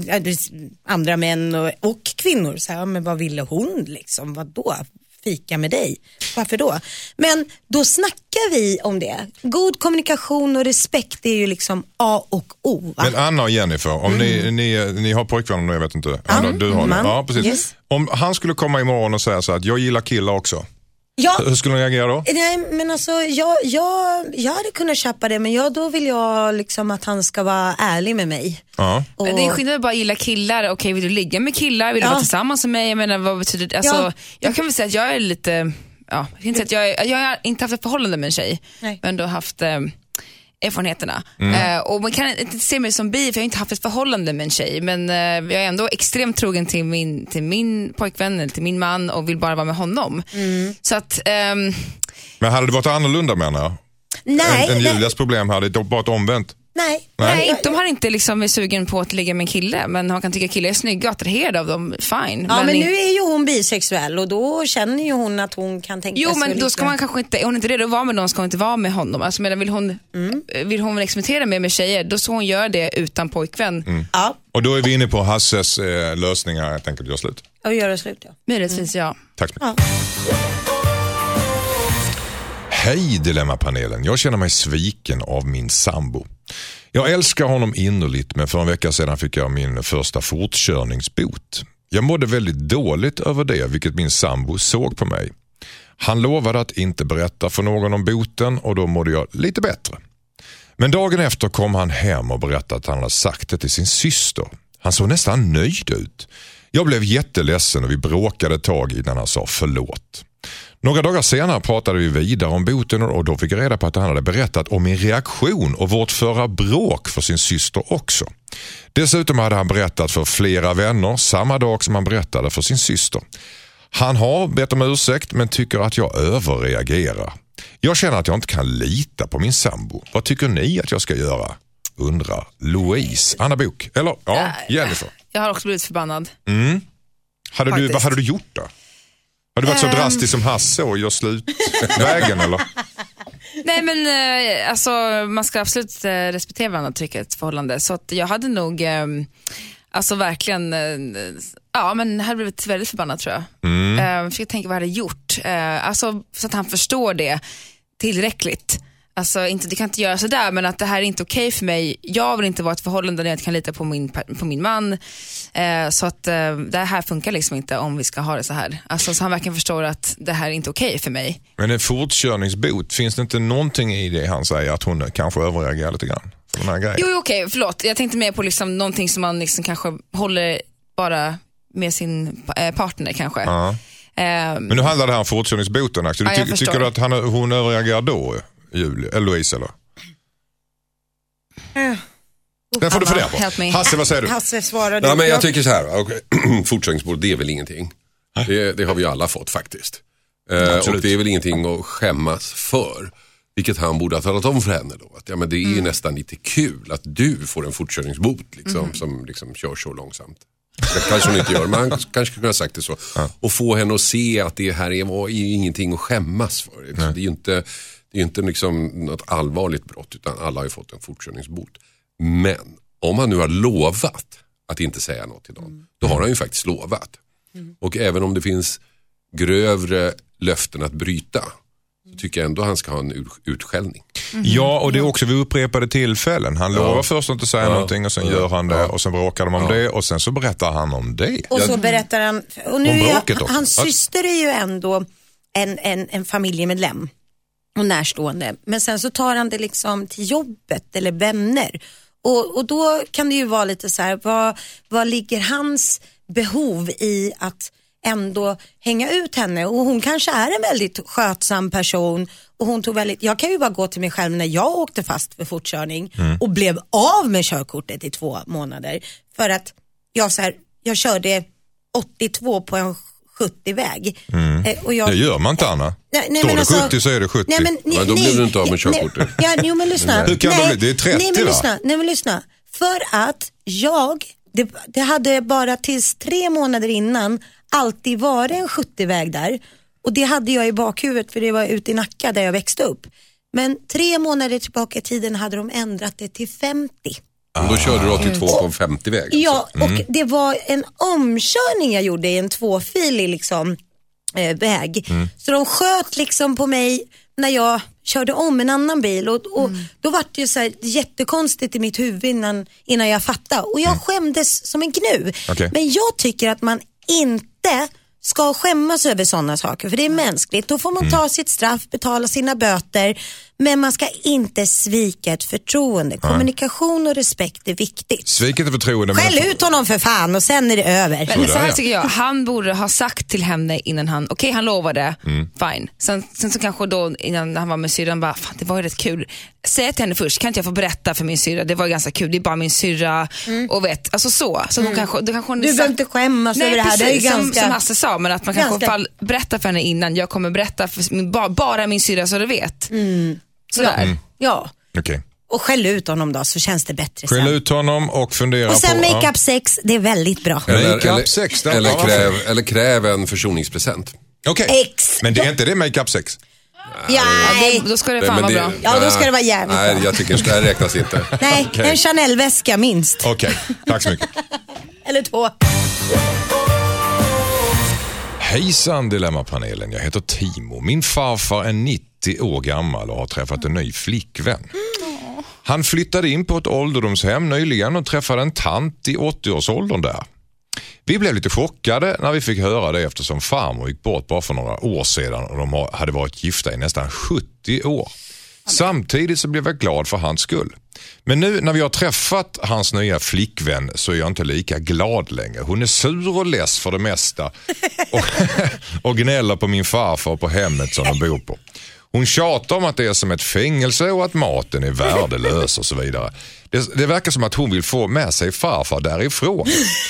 andra män och, och kvinnor, så här, men vad ville hon liksom, vad då? Fika med dig, varför då? Men då snackar vi om det. God kommunikation och respekt är ju liksom A och O, va? Men Anna och Jennifer, om mm. ni, ni, ni har pojkvänner nu, jag vet inte. Anna, mm. du har man. det. Ja, precis. Yes. Om han skulle komma imorgon och säga så att jag gillar killar också. Ja. Hur skulle ni reagera då? Nej, men alltså jag, jag, jag hade kunnat köpa det, men jag, då vill jag liksom att han ska vara ärlig med mig. Ja. Och... Det är skillnad att bara gilla killar. Okej, okay, vill du ligga med killar? Vill du ja. vara tillsammans med mig? Jag menar, vad betyder det? Alltså, ja. Jag kan väl säga att jag är lite, ja, jag, inte att jag, är, jag har inte haft ett förhållande med en tjej, Nej. men då haft eh, erfarenheterna. Mm. Eh, och man kan inte se mig som bi, för jag har inte haft ett förhållande med en tjej, men eh, jag är ändå extremt trogen till min, till min pojkvän eller till min man och vill bara vara med honom. Mm. Så att... Ehm... Men hade det varit annorlunda, menar jag? Nej. En, en Julias problem hade det bara ett omvänt. Nej. Nej, Nej, de har inte liksom är sugen på att ligga med en kille, men man kan tycka killar är snygga och attraherade av dem, fine. Ja, men, men nu är ju hon bisexuell och då känner ju hon att hon kan tänka jo, sig. Jo, men då lite... ska man kanske inte, är hon inte redo att vara med någon, ska hon inte vara med honom. Alltså, medan vill hon, mm. vill hon experimentera med med tjejer, då ska hon göra det utan pojkvän. Mm. Ja. Och då är vi inne på Hasses eh, lösningar, jag tänker att göra slut. Ja, göra slut, ja. Möjligtvis, mm. ja. Tack så mycket. Ja. Hej Dilemmapanelen, jag känner mig sviken av min sambo. Jag älskar honom innerligt, men för en vecka sedan fick jag min första fortkörningsbot. Jag mådde väldigt dåligt över det, vilket min sambo såg på mig. Han lovade att inte berätta för någon om boten och då mådde jag lite bättre. Men dagen efter kom han hem och berättade att han hade sagt det till sin syster. Han såg nästan nöjd ut. Jag blev jätteledsen och vi bråkade ett tag innan han sa förlåt. Några dagar senare pratade vi vidare om boten och då fick jag reda på att han hade berättat om min reaktion och vårt förra bråk för sin syster också. Dessutom hade han berättat för flera vänner samma dag som han berättade för sin syster. Han har bett om ursäkt men tycker att jag överreagerar. Jag känner att jag inte kan lita på min sambo. Vad tycker ni att jag ska göra? Undrar Louise. Anna Bok. Eller ja, Jennifer. Jag har också blivit förbannad. Mm. Hade du, vad hade du gjort då? Har du varit så um... drastisk som Hasse och gör slut vägen eller? Nej men eh, alltså man ska absolut eh, respektera varandra, tycker ett förhållande. Så att jag hade nog eh, alltså verkligen eh, ja men hade blivit väldigt förbannad tror jag. Mm. Eh, försöker tänka vad jag hade gjort. Eh, alltså så att han förstår det tillräckligt. Alltså inte, det kan inte göra sådär, men att det här är inte okej för mig. Jag vill inte vara ett förhållande där jag inte kan lita på min, på min man. Eh, så att eh, det här funkar liksom inte om vi ska ha det så här. Alltså så han verkligen förstår att det här är inte okej för mig. Men en fortkörningsbot, finns det inte någonting i det han säger att hon kanske överreagerar lite grann? För den här grejen? Jo, jo okej, förlåt. Jag tänkte mer på liksom någonting som man liksom kanske håller bara med sin eh, partner kanske. Ja. Eh, men nu handlar det här om fortkörningsboten. Du ja, ty- tycker du att han, hon överreagerar då? Julie, eller Louise eller? Uh, Den får du fundera på. Hasse, vad säger du? Hasse svarade. Ja, men jag tycker så här, okay. Fortkörningsbot, det är väl ingenting. Det, det har vi alla fått faktiskt. Uh, och det är väl ingenting att skämmas för. Vilket han borde ha talat om för henne då. Att, ja, men det är mm. ju nästan lite kul att du får en fortkörningsbot liksom, mm. som liksom kör så långsamt. Det kanske hon inte gör, men han kanske kunde ha sagt det så. Ja. Och få henne att se att det här är, är ju ingenting att skämmas för. Liksom. Det är ju inte... Det är inte liksom något allvarligt brott, utan alla har ju fått en fortkörningsbot. Men om han nu har lovat att inte säga något till någon, mm. då har han ju faktiskt lovat. Mm. Och även om det finns grövre löften att bryta, så tycker jag ändå han ska ha en utskällning. Mm. Ja, och det är också vid upprepade tillfällen. Han ja. lovar först att inte säga ja. någonting och sen ja. gör han det och sen bråkar de om ja. det och sen så berättar han om det. Och så berättar han, och nu är jag, hans syster är ju ändå en, en, en familjemedlem och närstående. Men sen så tar han det liksom till jobbet eller vänner. Och, och då kan det ju vara lite så här, vad, vad ligger hans behov i att ändå hänga ut henne? Och hon kanske är en väldigt skötsam person och hon tog väldigt, jag kan ju bara gå till mig själv när jag åkte fast för fortkörning mm. och blev av med körkortet i två månader för att jag så här, jag körde åttiotvå på en sjuttio-väg. Mm. Eh, och jag, det gör man inte, Anna. Nej, nej, Står det alltså, sjuttio så är det sjuttio. Nej, men, nej, men då blir du inte av med körkortet. Ja, jo, men lyssna. Hur kan nej, det bli? Det är trettio, nej, men va? lyssna, nej, men lyssna. För att jag, det, det hade bara tills tre månader innan alltid varit en sjuttio-väg där. Och det hade jag i bakhuvudet för det var ute i Nacka där jag växte upp. Men tre månader tillbaka i tiden hade de ändrat det till femtio. Och då körde du åttiotvå på en femtio-väg. Alltså. Ja, och mm. det var en omkörning jag gjorde i en tvåfilig liksom, eh, väg. Mm. Så de sköt liksom på mig när jag körde om en annan bil. Och, och mm. då var det ju så här jättekonstigt i mitt huvud innan, innan jag fattade. Och jag mm. skämdes som en gnu. Okay. Men jag tycker att man inte ska skämmas över sådana saker. För det är mänskligt. Då får man ta sitt straff, betala sina böter. Men man ska inte svika ett förtroende. Kommunikation och respekt är viktigt. Svika ett förtroende. Skäll ut honom för fan och sen är det över. Men så, så här tycker jag. Han borde ha sagt till henne innan han, okej okay, han lovade, mm. fine. Sen, sen så kanske då innan han var med syrran bara, fan det var ju rätt kul. Säg till henne först, kan inte jag få berätta för min syrra? Det var ganska kul, det är bara min syrra mm. och vet, alltså så. så mm. hon kanske, då kanske hon du behöver inte skämmas nej, över det här. Precis, det är ju som, ganska... som Hasse sa, men att man kanske fall berätta för henne innan. Jag kommer berätta för min, bara, bara min syrra så du vet. Mm. Sådär. Mm. Ja. Okay. Och skäll ut honom då så känns det bättre sen. Skäll ut honom och fundera på... Och sen på, make-up sex, det är väldigt bra. Eller, eller, sex, eller, kräv, eller kräv en försoningspresent. Okej, okay. Men det är inte det make-up sex? Ja, nej. Då ska det fan vara bra. Ja, då ska det vara jävligt nej, bra. Jag tycker att det här räknas inte. Nej, okay. En Chanel-väska minst. Okej, okay. Tack så mycket. Eller två. Hejsan Dilemmapanelen, jag heter Timo. Min farfar är nittio år gammal och har träffat en ny flickvän. Han flyttade in på ett ålderdomshem nyligen och träffade en tant i åttio-årsåldern där. Vi blev lite chockade när vi fick höra det eftersom farmor gick bort bara för några år sedan och de hade varit gifta i nästan sjuttio år. Samtidigt så blev jag glad för hans skull. Men nu när vi har träffat hans nya flickvän så är jag inte lika glad längre. Hon är sur och less för det mesta och, och gnäller på min farfar på hemmet som de bor på. Hon tjatar om att det är som ett fängelse och att maten är värdelös och så vidare. Det, det verkar som att hon vill få med sig farfar därifrån.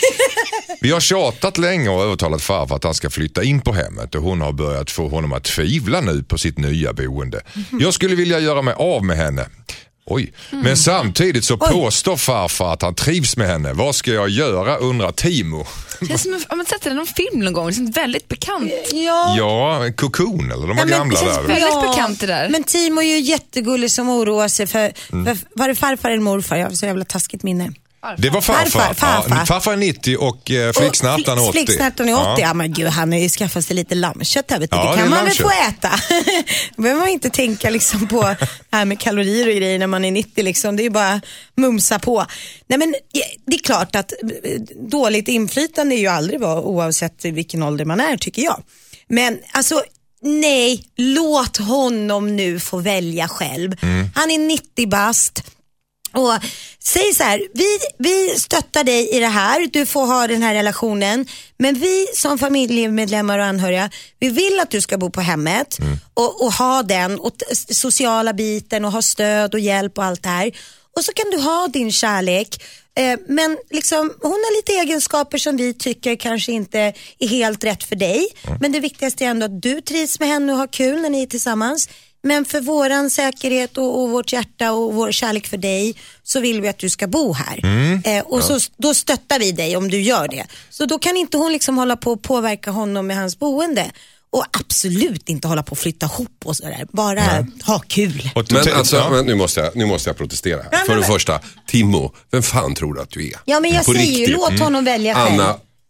Vi har tjatat länge och övertalat farfar att han ska flytta in på hemmet och hon har börjat få honom att tvivla nu på sitt nya boende. Jag skulle vilja göra mig av med henne. Oj. Mm. Men samtidigt så Oj. påstår farfar att han trivs med henne. Vad ska jag göra, undrar Timo. Det är som om man sett det i någon film någon gång. Det är väldigt bekant. Ja, ja Cocoon eller de var ja, gamla där. Väldigt ja. bekant det där. Men Timo är ju jättegullig som oroar sig för, mm. för var det farfar eller morfar? Jag har så jävla taskigt minne. Farfar. Det var farfar. Farfar, farfar. Ja, farfar är nittio och eh, flicksnärtan är åttio. Flicksnärtan är åttio, ja. ja men gud, han har ju skaffat sig lite lammkött här, vet du. Ja, det kan man väl få äta. Då behöver man inte tänka liksom på här med kalorier och grejer när man är nittio liksom. Det är ju bara mumsa på. Nej men det är klart att dåligt inflytande är ju aldrig bra oavsett vilken ålder man är, tycker jag. Men alltså nej, låt honom nu få välja själv. Mm. Han är nittio bast. Och säg så här, vi, vi stöttar dig i det här, du får ha den här relationen, men vi som familjemedlemmar och anhöriga, vi vill att du ska bo på hemmet mm. och, och ha den och t- sociala biten och ha stöd och hjälp och allt det här. Och så kan du ha din kärlek, eh, men liksom, hon har lite egenskaper som vi tycker kanske inte är helt rätt för dig, mm. men det viktigaste är ändå att du trivs med henne och har kul när ni är tillsammans. Men för våran säkerhet och, och vårt hjärta och vår kärlek för dig så vill vi att du ska bo här. Mm. Eh, och ja. så, då stöttar vi dig om du gör det. Så då kan inte hon liksom hålla på och påverka honom med hans boende. Och absolut inte hålla på att flytta ihop och sådär. Bara mm. ha kul. Men alltså, men nu, måste jag, nu måste jag protestera. Ja, för det första, Timo, vem fan tror du att du är? Ja men jag på säger riktigt. ju, låt honom välja själv. Anna,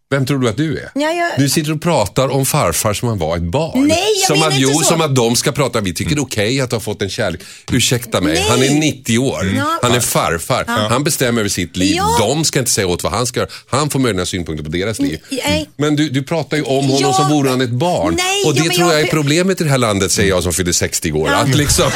Vem tror du att du är? Ja, jag... Du sitter och pratar om farfar som han var ett barn. Nej, jag som menar att, inte jo, så. Som att de ska prata. Vi tycker det är okej okay att ha fått en kärlek. Ursäkta mig, Nej. han är nittio år. Mm. Han är farfar. Ja. Han bestämmer över sitt liv. Ja. De ska inte säga åt vad han ska göra. Han får möjliga synpunkter på deras liv. Nej. Men du, du pratar ju om honom ja. som vore han ett barn. Nej, och det ja, tror jag jag... är problemet i det här landet, säger jag som fyller sextio år. Ja. Att liksom,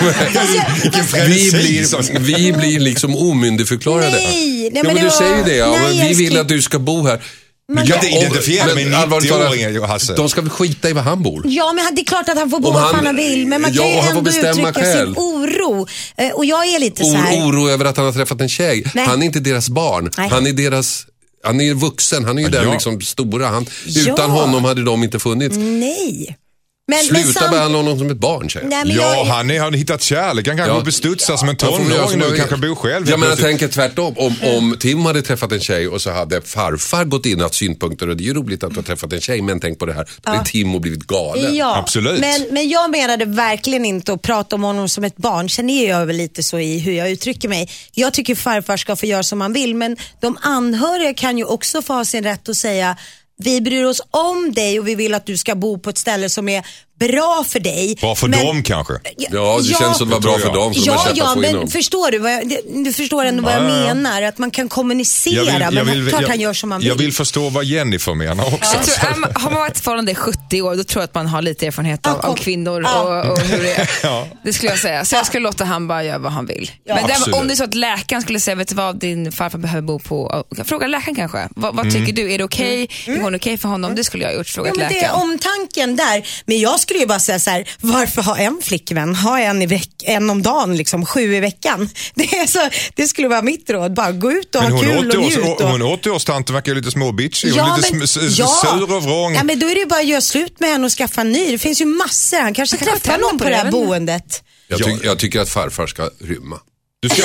vi, blir, vi blir liksom omyndigförklarade. Nej. Nej, ja, men men du var... säger det. Ja. Nej, vi vill skri... att du ska bo här. Du kan inte identifiera med nittio-åringen, Hasse. De ska väl skita i var han bor. Ja, men det är klart att han får bo Om var han, han vill. Men man ja, kan ju han får ändå bestämma uttrycka själv. sin oro. Och jag är lite så här... Oro över att han har träffat en tjej. Nej. Han är inte deras barn. Nej. Han är deras... Han är vuxen. Han är ju ja. den liksom stora. Han, ja. Utan honom hade de inte funnits. Nej. Men, Sluta men sam... behandla honom som ett barn, tjej. Nej, men ja, jag... han är, har hittat kärlek. Han kanske ja. bestudsar ja. som en tonåring nu. Kanske bor själv. Ja, men jag tänker tvärtom. Om, om Tim hade träffat en tjej och så hade farfar gått in och haft synpunkter. Och det är ju roligt att du har träffat en tjej. Men tänk på det här. Ja. Det är Tim och blivit galen. Ja. Absolut. Men, men jag menade verkligen inte att prata om honom som ett barn. Sen är jag väl lite så i hur jag uttrycker mig. Jag tycker farfar ska få göra som han vill. Men de anhöriga kan ju också få ha sin rätt att säga: vi bryr oss om dig och vi vill att du ska bo på ett ställe som är bra för dig. Bra för men, dem kanske. Ja, det ja, känns som det var bra för dem. För ja, de ja, men inom. förstår du vad jag, du förstår ändå vad jag menar. Att man kan kommunicera, jag vill, jag men vill, klart jag, han gör som man vill. Jag vill förstå vad Jennifer menar också. Ja. Jag tror, har man varit förhållande sjuttio år, då tror jag att man har lite erfarenhet av, av kvinnor ja. och, och hur det är. Ja. Det skulle jag säga. Så jag skulle låta han bara göra vad han vill. Ja. Men där, om det är så att läkaren skulle säga, vet du vad, din farfar behöver bo på. Fråga läkaren kanske. Vad, vad mm. tycker du? Är det okej? Okay? Mm. Är hon okej okay för honom? Det skulle jag ha gjort. Frågat ja, läkaren. Det är omtanken där. Men jag skulle ju bara säga så här: varför ha en flickvän? Ha en, i veck- en om dagen, liksom sju i veckan. Det, är så, det skulle vara mitt råd. Bara gå ut och men ha kul och njut. Och... Hon åttio-årstanten verkar lite småbitchig. Hon ja, är lite men, s- ja. sur och vrång. Ja, men då är det ju bara att göra slut med henne och skaffa en ny. Det finns ju massor. Han kanske han träffar någon på det här boendet. Jag, ty- jag tycker att farfar ska rymma. Du ska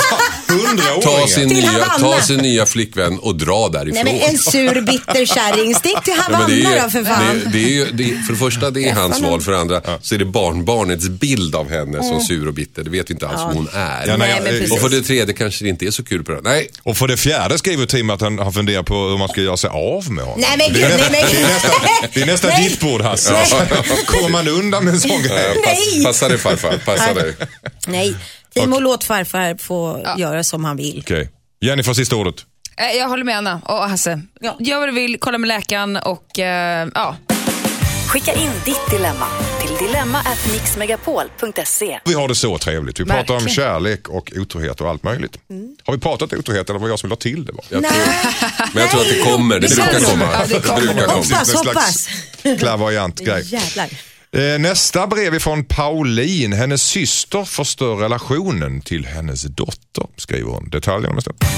ta sin, nya, ta sin nya flickvän och dra därifrån. Nej, men en sur bitter kärring. Stick till Havanna ja, då för fan. Det, det är ju, det, för det första det är hans val, för det andra ja. så är det barnbarnets bild av henne som sur och bitter. Det vet vi inte alls ja. hon är. Ja, nej, nej, och för det tredje kanske det inte är så kul på det. Nej. Och för det fjärde skriver Tim att han, han funderar på hur man ska göra sig av med honom. Nej, men det, är, nej, det är nästan, det är nästan ditt bord, Hasse. Ja. Kommer man undan med en sån grej? Pass, passa dig farfar, passa dig. Nej. Tim och låt farfar få ja. göra som han vill. Okej. Okay. Jennifer, sista ordet. Jag håller med Anna och Hasse. Ja. Gör vad du vill, kolla med läkaren och uh, ja. Skicka in ditt dilemma till dilemma at mixmegapol punkt se. Vi har det så trevligt. Vi pratar Verkligen. om kärlek och otrohet och allt möjligt. Mm. Har vi pratat otrohet eller var jag som la till det? Var? Jag tror, men jag tror att det kommer. Det, det brukar komma. Ja, det kommer. Det brukar komma. Hoppas, hoppas. Klaverjant grej. Jävlar. Nästa brev är från Pauline. Hennes syster förstör relationen till hennes dotter, skriver hon. Detaljerna om en stund.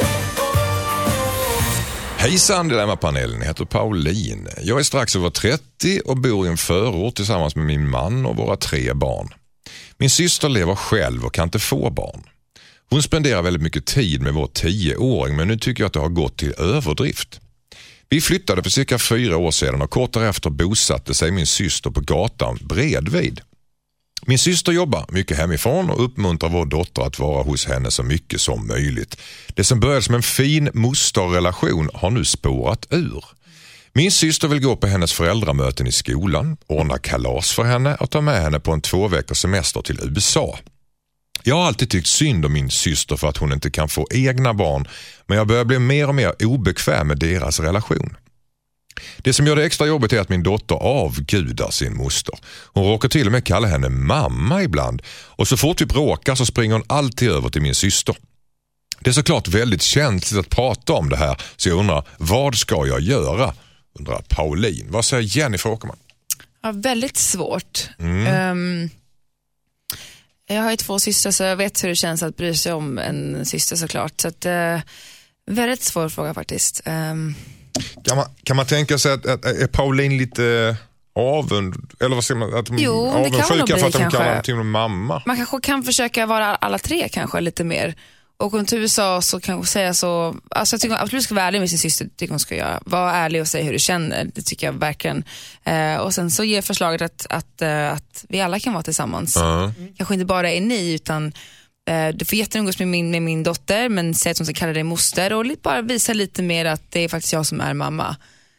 Hejsan, Dilemma-panelen. Jag heter Pauline. Jag är strax över trettio och bor i en förort tillsammans med min man och våra tre barn. Min syster lever själv och kan inte få barn. Hon spenderar väldigt mycket tid med vår tioåring, men nu tycker jag att det har gått till överdrift. Vi flyttade för cirka fyra år sedan och kort därefter bosatte sig min syster på gatan bredvid. Min syster jobbar mycket hemifrån och uppmuntrar vår dotter att vara hos henne så mycket som möjligt. Det som började som en fin mosterrelation har nu spårat ur. Min syster vill gå på hennes föräldramöten i skolan, ordna kalas för henne och ta med henne på en två veckors semester till U S A. Jag har alltid tyckt synd om min syster för att hon inte kan få egna barn, men jag börjar bli mer och mer obekväm med deras relation. Det som gör det extra jobbigt är att min dotter avgudar sin moster. Hon råkar till och med kalla henne mamma ibland, och så fort vi bråkar så springer hon alltid över till min syster. Det är såklart väldigt känsligt att prata om det här, så jag undrar, vad ska jag göra? Undrar Pauline. Vad säger Jennifer Åkerman? Ja, väldigt svårt. Mm. Um... Jag har ju två systrar så jag vet hur det känns att bry sig om en syster såklart. Så att, eh, väldigt svår fråga faktiskt. Um... Kan, man, kan man tänka sig att, att är Pauline lite avund? Eller vad säger man? Att jo, det kan man nog bli för att de kanske. kallar till mamma. Man kanske kan försöka vara alla tre kanske lite mer. Och om till U S A så kan hon säga så, alltså jag tycker hon absolut ska vara ärlig med sin syster, tycker hon ska göra. Var ärlig och säga hur du känner, det tycker jag verkligen. Eh, och sen så ger förslaget att, att, att vi alla kan vara tillsammans. Uh-huh. Kanske inte bara är ni, utan eh, du får jätteumgås med min, med min dotter, men säg att hon ska kalla dig moster och bara visa lite mer att det är faktiskt jag som är mamma.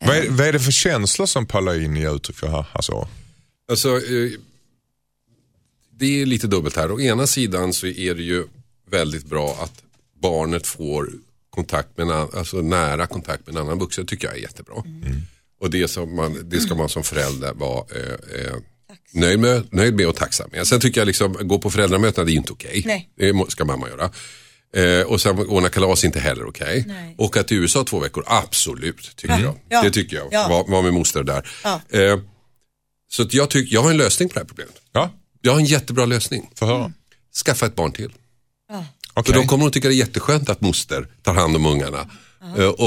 Vad är, vad är det för känslor som Paulin ger uttryck för här? Alltså, alltså eh, det är lite dubbelt här. Å ena sidan så är det ju väldigt bra att barnet får kontakt med en annan, alltså nära kontakt med en annan vuxen, tycker jag är jättebra. Mm. Och det, som man, det ska man som förälder vara eh, eh, nöjd, med, nöjd med och tacksam med. Sen tycker jag liksom, gå på föräldramöten, det är inte okej. Okay. Det ska mamma göra. Eh, och sen ordna kalas inte heller okej. Okay. Och att i U S A två veckor, absolut, tycker mm. jag. Ja. Det tycker jag, ja. var, var med moster där. Ja. Eh, så att jag, tyck, jag har en lösning på det här problemet. Ja. Jag har en jättebra lösning. Få höra. Skaffa ett barn till. Ja. Okay. För då kommer hon tycka det är jätteskönt att moster tar hand om ungarna. Uh-huh. och,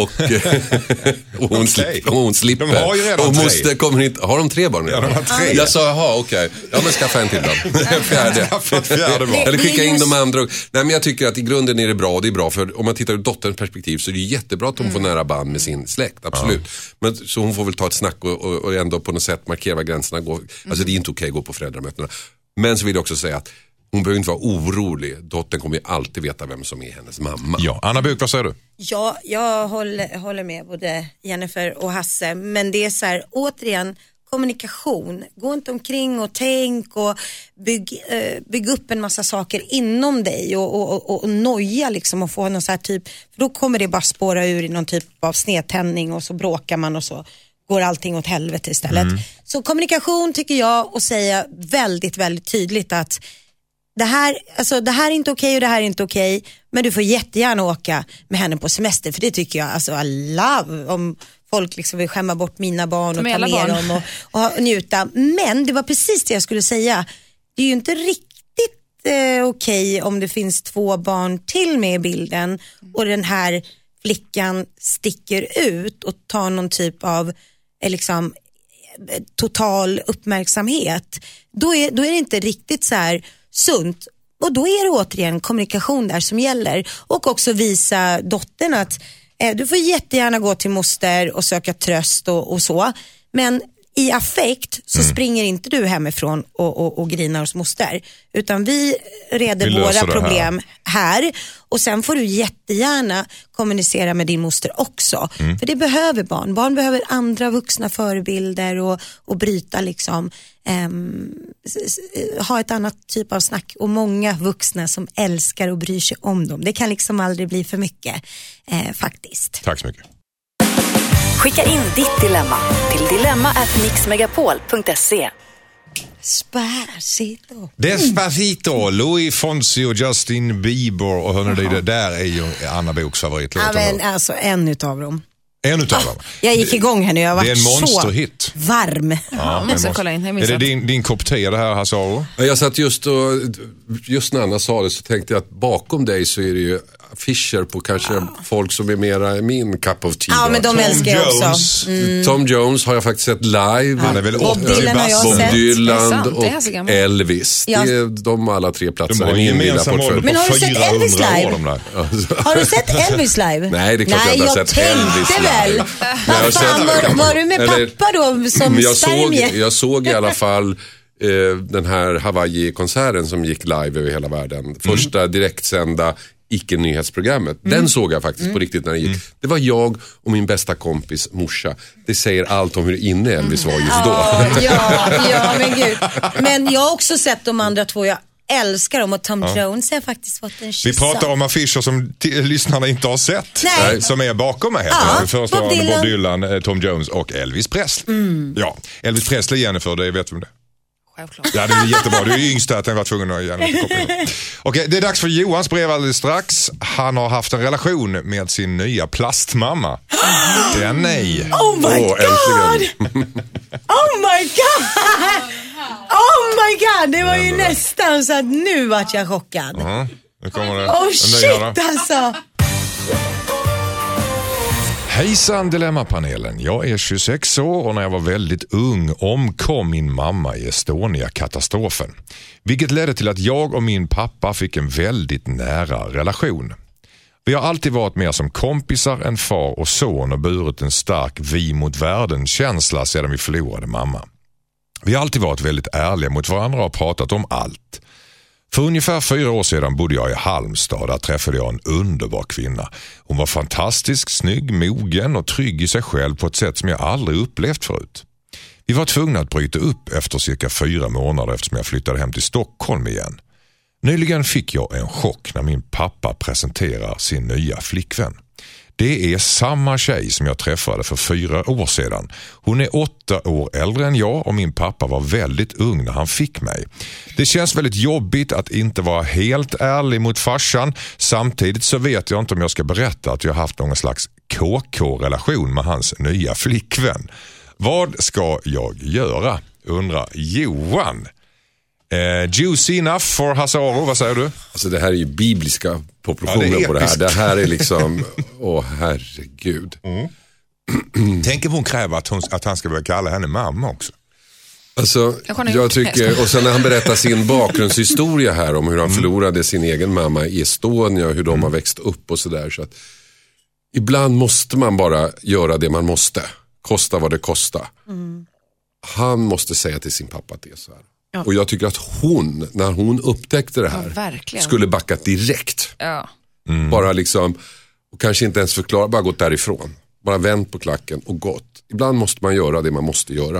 och, hon okay. och hon slipper. De har ju redan och tre. Moster kommer inte, har de tre barn? Ja, de har tre. Jag sa, jaha, okej. Okay. Ja, men skaffa en till då. Fjärde. Fjärde barn. Eller skicka in de andra. Nej, men jag tycker att i grunden är det bra. Och det är bra, för om man tittar ur dotterns perspektiv så är det jättebra att hon mm. får nära band med sin släkt. Absolut. Ja. Men så hon får väl ta ett snack och, och, och ändå på något sätt markera gränserna. Gå, mm. Alltså det är inte okej okay att gå på föräldramötena. Men så vill jag också säga att hon behöver inte vara orolig. Dottern kommer ju alltid veta vem som är hennes mamma. Ja, Anna Buk, vad säger du? Ja, jag håller, håller med både Jennifer och Hasse. Men det är så här, återigen, kommunikation. Gå inte omkring och tänk och bygg, eh, bygg upp en massa saker inom dig och, och, och, och noja liksom och få någon så här typ, för då kommer det bara spåra ur i någon typ av snedtändning och så bråkar man och så går allting åt helvete istället. Mm. Så kommunikation tycker jag, och säga väldigt, väldigt tydligt att det här, alltså, det här är inte okej och det här är inte okej, men du får jättegärna åka med henne på semester, för det tycker jag, alltså I love om folk liksom vill skämma bort mina barn och ta med barn. dem och, och njuta. Men det var precis det jag skulle säga. Det är ju inte riktigt eh, okej om det finns två barn till med i bilden och den här flickan sticker ut och tar någon typ av eh, liksom total uppmärksamhet. Då är, då är det inte riktigt så här sunt. Och då är det återigen kommunikation där som gäller. Och också visa dottern att eh, du får jättegärna gå till moster och söka tröst och, och så. Men i affekt så mm. springer inte du hemifrån och, och, och grinar hos moster. Utan vi reder vi våra problem här. här. Och sen får du jättegärna kommunicera med din moster också. Mm. För det behöver barn. Barn behöver andra vuxna förebilder och, och bryta liksom. Um, ha ett annat typ av snack. Och många vuxna som älskar och bryr sig om dem. Det kan liksom aldrig bli för mycket eh, faktiskt. Tack så mycket. Skicka in ditt dilemma till dilemma at mixmegapol punkt se. Despacito. Despacito, Louis Fonsi och Justin Bieber. Och hörni, det där är ju Anna Boks favoritlåt. Ja, men alltså en utav dem. En utav dem. Jag gick igång här nu, jag har varit så monsterhit. varm. Ja, ja, måste kolla in. Är det din, din kopp te det här, Hasse? Jag satt just och, just när Anna sa det så tänkte jag att bakom dig så är det ju affischer på kanske ja. folk som är mera min cup of tea. Ja, men de Tom älskar jag Jones. också. Mm. Tom Jones har jag faktiskt sett live. Han är väl Bob Dylan har jag Bob sett. Dylan och Elvis. Ja. Det är de alla tre platser. De har gemensam ålder men har du sett Elvis live? Har du sett Elvis live? Nej, det är klart Nej, jag inte har sett Elvis live. Nej, jag Fan, var, var du med pappa då som jag spermie? såg, jag såg i alla fall eh, den här Hawaii-konserten som gick live över hela världen. Mm. Första direktsända icke-nyhetsprogrammet. Mm. Den såg jag faktiskt mm. på riktigt när den gick. Mm. Det var jag och min bästa kompis morsa. Det säger allt om hur inne Elvis var just då. Oh, ja, ja, men gud. Men jag har också sett de andra två. Jag älskar dem och Tom ja. Jones har faktiskt fått en kyss. Vi pratar om affischer som t- lyssnarna inte har sett. Nej. Som är bakom mig här. Ja, första Bob Dylan. Bob Dylan, Tom Jones och Elvis Presley. Mm. Ja, Elvis Presley, Jennifer, det vet du om det? Självklart. Ja, det är jättebra. Du är yngst att jag var tvungen att gärna koppla. Okej, det är dags för Johans brev alldeles strax. Han har haft en relation med sin nya plastmamma. Den nej. Oh my oh, god! Oh my god! Oh my god! Det var ju nästan så att nu vart jag chockad. Uh-huh. Nu kommer det. Oh shit alltså! Hejsan Dilemmapanelen, jag är tjugosex år och när jag var väldigt ung omkom min mamma i Estonia-katastrofen. Vilket ledde till att jag och min pappa fick en väldigt nära relation. Vi har alltid varit mer som kompisar än far och son och burit en stark vi mot världen-känsla sedan vi förlorade mamma. Vi har alltid varit väldigt ärliga mot varandra och pratat om allt. För ungefär fyra år sedan bodde jag i Halmstad. Där träffade jag en underbar kvinna. Hon var fantastisk, snygg, mogen och trygg i sig själv på ett sätt som jag aldrig upplevt förut. Vi var tvungna att bryta upp efter cirka fyra månader eftersom jag flyttade hem till Stockholm igen. Nyligen fick jag en chock när min pappa presenterar sin nya flickvän. Det är samma tjej som jag träffade för fyra år sedan. Hon är åtta år äldre än jag och min pappa var väldigt ung när han fick mig. Det känns väldigt jobbigt att inte vara helt ärlig mot farsan. Samtidigt så vet jag inte om jag ska berätta att jag har haft någon slags K K-relation med hans nya flickvän. Vad ska jag göra? Undrar Johan. Eh, juicy enough for Hasse Aro, vad säger du? Alltså det här är ju bibliska proportioner ja, det på det här. Det här är liksom, åh herregud. Mm. Tänk om hon kräver att, hon, att han ska börja kalla henne mamma också. Alltså, jag tycker, och sen när han berättar sin bakgrundshistoria här om hur han mm. förlorade sin egen mamma i Estonia, hur de mm. har växt upp och sådär. Så att ibland måste man bara göra det man måste. Kosta vad det kostar. Mm. Han måste säga till sin pappa att det är så här. Ja. Och jag tycker att hon, när hon upptäckte det här, ja, skulle backa direkt. Ja. Mm. Bara liksom, och kanske inte ens förklara, bara gått därifrån. Bara vänt på klacken och gått. Ibland måste man göra det man måste göra.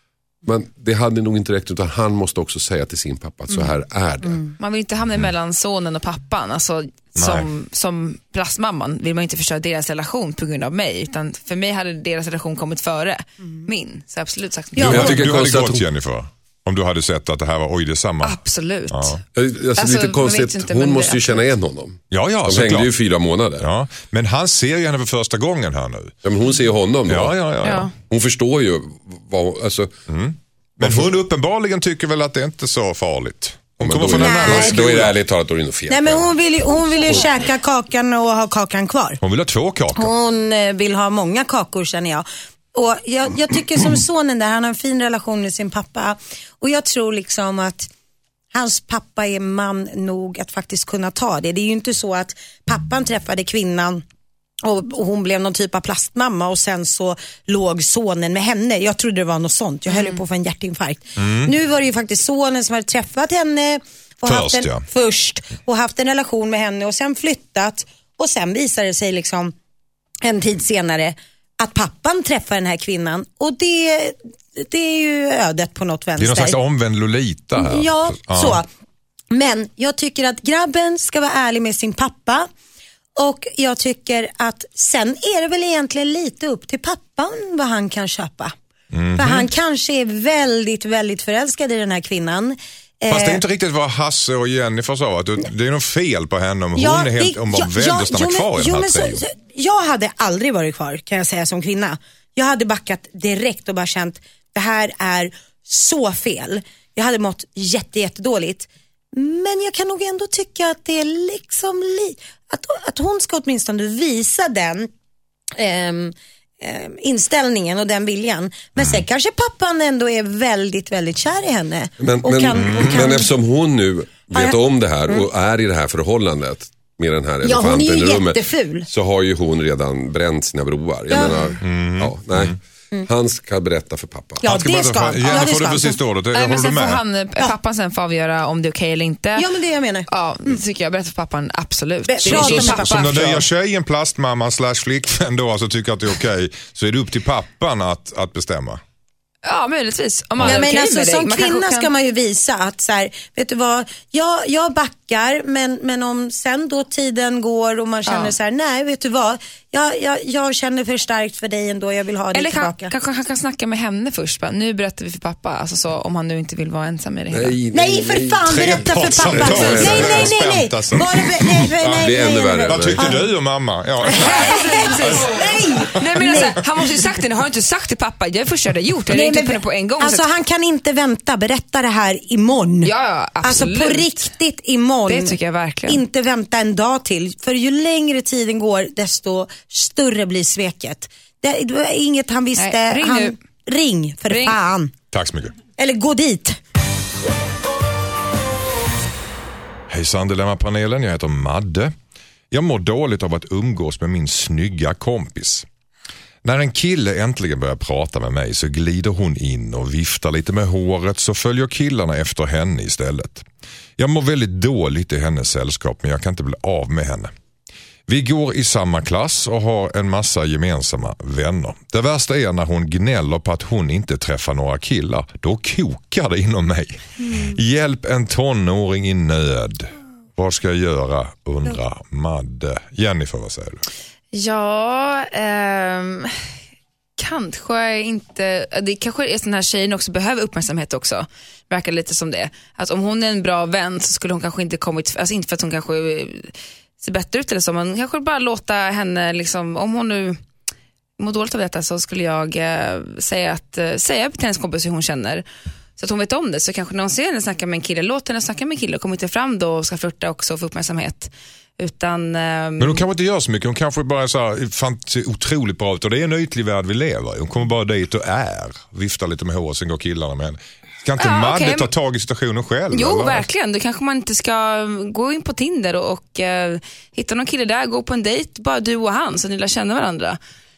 Men det hade nog inte räckt, utan han måste också säga till sin pappa att mm. så här är det. Mm. Man vill inte hamna mm. mellan sonen och pappan. Alltså, som, som plastmamman vill man inte förstöra deras relation på grund av mig. Utan för mig hade deras relation kommit före mm. min. Så absolut sagt. Ja, jag tycker du hade gått hon... Jennifer. Om du hade sett att det här var, oj det är samma. Absolut. Ja. Alltså, alltså, lite konstigt, inte, hon måste ju känna igen honom. Ja, ja, de hängde klart. ju fyra månader. Ja, men han ser ju henne för första gången här nu. Ja, men hon ser ju honom då. Ja, ja, ja, ja. Hon förstår ju vad, alltså. Mm. Men hon uppenbarligen tycker väl att det inte är så farligt. Hon kommer från en annan skola. Då är det ärligt talat, då är det nog fel. Nej, men hon vill ju, hon vill ju käka kakan och ha kakan kvar. Hon vill ha två kakor. Hon vill ha många kakor, känner jag. Och jag, jag tycker som sonen där, han har en fin relation med sin pappa. Och jag tror liksom att hans pappa är man nog att faktiskt kunna ta det. Det är ju inte så att pappan träffade kvinnan och, och hon blev någon typ av plastmamma och sen så låg sonen med henne. Jag trodde det var något sånt. Jag höll mm. på för en hjärtinfarkt. Mm. Nu var det ju faktiskt sonen som hade träffat henne och först, haft en, ja. först och haft en relation med henne och sen flyttat. Och sen visade det sig liksom en tid senare att pappan träffar den här kvinnan. Och det, det är ju ödet på något vänster. Det är någon slags omvänd Lolita här. Ja, ja, så. Men jag tycker att grabben ska vara ärlig med sin pappa. Och jag tycker att sen är det väl egentligen lite upp till pappan vad han kan köpa. Mm-hmm. För han kanske är väldigt, väldigt förälskad i den här kvinnan. Fast det är inte riktigt vad Hasse och Jennifer sa. Att det är något fel på henne om ja, hon är helt, om bara ja, väldigt stanna ja, kvar men, i den här jo, men så, så, jag hade aldrig varit kvar, kan jag säga, som kvinna. Jag hade backat direkt och bara känt, det här är så fel. Jag hade mått jätte, jättedåligt. Men jag kan nog ändå tycka att det är liksom li- att, att hon ska åtminstone visa den ehm, ehm, inställningen och den viljan. Men sen kanske pappan ändå är väldigt, väldigt kär i henne. Men, och men, kan, och kan... men eftersom hon nu vet om det här och är i det här förhållandet med den här elefanten ja, i rummet, jätteful. Så har ju hon redan bränt sina broar. Jag ja. menar, mm. ja, nej. Mm. Han ska berätta för pappa. Ja, det ska, ska han. Ja, ja, det får du precis ordet. Jag Nej, men sen får han, pappan sen får avgöra om det är okej okay eller inte. Ja, men det jag menar. Ja, det tycker jag. Berätta för pappan, absolut. Be- så så, så, så när det är tjejen, plastmamman slash flickvän då, alltså tycker att det är okej, okay, så är det upp till pappan att, att bestämma. Ja, möjligtvis. Om man ja, är men okej alltså, med det. som Man kvinna kan... ska man ju visa att så här, vet du vad, jag, jag backar men, men om sen då tiden går och man känner ja. så här, nej vet du vad, jag, jag, jag känner för starkt för dig ändå, jag vill ha dig eller tillbaka. Eller kanske han kan snacka med henne först, bara, nu berättar vi för pappa, alltså så, om han nu inte vill vara ensam med det hela. Nej, nej, nej för fan, berätta för pappa. Nej, nej, nej, nej. Alltså. Bara, nej, nej, nej, nej, det är ännu värre. Vad tyckte du om mamma? Ja. nej, nej, men alltså, han måste ju sagt det, nu har inte sagt till pappa, jag är först hade gjort det, nej, men, på en gång. Alltså han kan inte vänta, berätta det här imorgon. Ja, absolut. Alltså på riktigt imorgon. Det tycker jag verkligen. Inte vänta en dag till, för ju längre tiden går desto större blir sveket. Det, det var inget han visste. Nej, ring han, nu. Ring, för ring. fan. Tack så mycket. Eller gå dit. Hejsan Dilemma-panelen, jag heter Madde. Jag mår dåligt av att umgås med min snygga kompis. När en kille äntligen börjar prata med mig så glider hon in och viftar lite med håret, så följer killarna efter henne istället. Jag mår väldigt dåligt i hennes sällskap, men jag kan inte bli av med henne. Vi går i samma klass och har en massa gemensamma vänner. Det värsta är när hon gnäller på att hon inte träffar några killar. Då kokar det inom mig. Mm. Hjälp en tonåring i nöd. Vad ska jag göra, undrar Madde. Jennifer, vad säger du? Ja, ehm, kanske inte. Det kanske är sån här tjejen också behöver uppmärksamhet också. Verkar lite som det. Att om hon är en bra vän så skulle hon kanske inte kommit, alltså inte för att hon kanske ser bättre ut eller så, men kanske bara låta henne liksom, om hon nu mår dåligt av detta, så skulle jag eh, säga att eh, säga till hennes kompis hur hon känner, så att hon vet om det. Så kanske när hon ser henne snacka med en kille, låt henne snacka med en kille och kommer inte fram då och ska flirta också och få uppmärksamhet. Utan, um... Men hon kanske inte gör så mycket. Hon kanske bara är så här, fan, otroligt bra ut. Och det är en ytlig värld vi lever i. Hon kommer bara dit och är. Viftar lite med hår, sen går killarna med henne. Ska inte ja, Madde okay. ta tag i situationen själv? Jo, eller? Verkligen. Då kanske man inte ska gå in på Tinder och, och uh, hitta någon kille där, gå på en dejt, bara du och han, så ni lär känna varandra.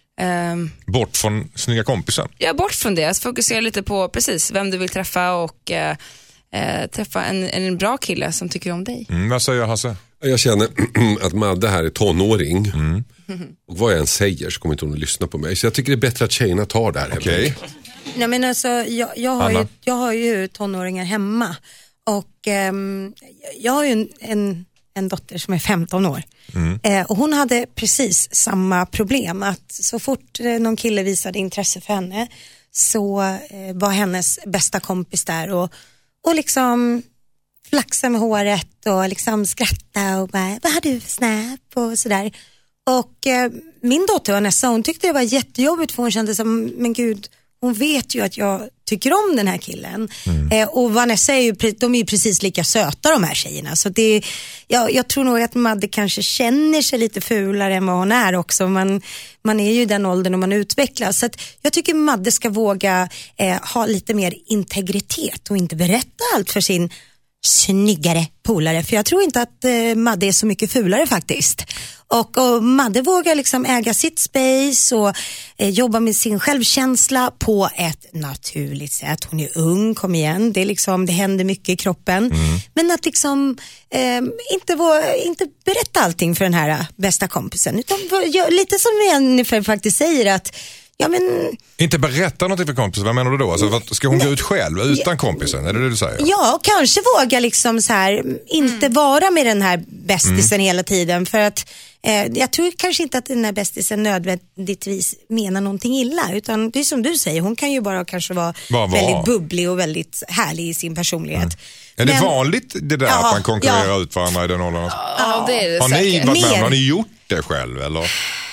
Um, bort från snygga kompisen? Ja, bort från det. Så fokusera lite på precis vem du vill träffa och uh, uh, träffa en, en bra kille som tycker om dig. Mm, vad säger Hasse? Jag känner att Madde här är tonåring. Mm. Och vad jag än säger så kommer inte hon att lyssna på mig. Så jag tycker det är bättre att tjejerna tar det här. Okej. Okay. Nej, men alltså, jag, jag, har ju, jag har ju tonåringar hemma. Och um, jag har ju en, en, en dotter som är femton år. Mm. Eh, och hon hade precis samma problem. Att så fort eh, någon kille visade intresse för henne, så eh, var hennes bästa kompis där. Och, och liksom flaxa med håret och liksom skratta och bara, vad har du för snap och sådär. Och eh, min dotter Vanessa, hon tyckte det var jättejobbigt, för hon kände som, men gud, hon vet ju att jag tycker om den här killen. Mm. Eh, och Vanessa är ju, de är ju precis lika söta, de här tjejerna. Så det, jag, jag tror nog att Madde kanske känner sig lite fulare än vad hon är också. Man, man är ju i den åldern och man utvecklas. Så att jag tycker Madde ska våga eh, ha lite mer integritet och inte berätta allt för sin snyggare polare, för jag tror inte att eh, Madde är så mycket fulare faktiskt. Och, och Madde vågar liksom äga sitt space och eh, jobba med sin självkänsla på ett naturligt sätt. Hon är ung, kom igen, det, är liksom, det händer mycket i kroppen. Mm. Men att liksom eh, inte, våga, inte berätta allting för den här bästa kompisen, utan gör, lite som Jennifer faktiskt säger, att ja, men... Inte berätta något för kompisen, vad menar du då? Alltså, ska hon Nej. gå ut själv utan kompisen? Är det det du säger? Ja, och kanske våga liksom så här, inte mm. vara med den här bästisen mm. hela tiden. För att eh, jag tror kanske inte att den här bästisen nödvändigtvis menar någonting illa. Utan det är som du säger, hon kan ju bara kanske vara bara väldigt var. bubblig och väldigt härlig i sin personlighet. Mm. Är det Men, vanligt det där ja, att man konkurrerar ja. ut varandra i den åldern? Ja, det är det har säkert. Ni varit med, har ni gjort det själv eller?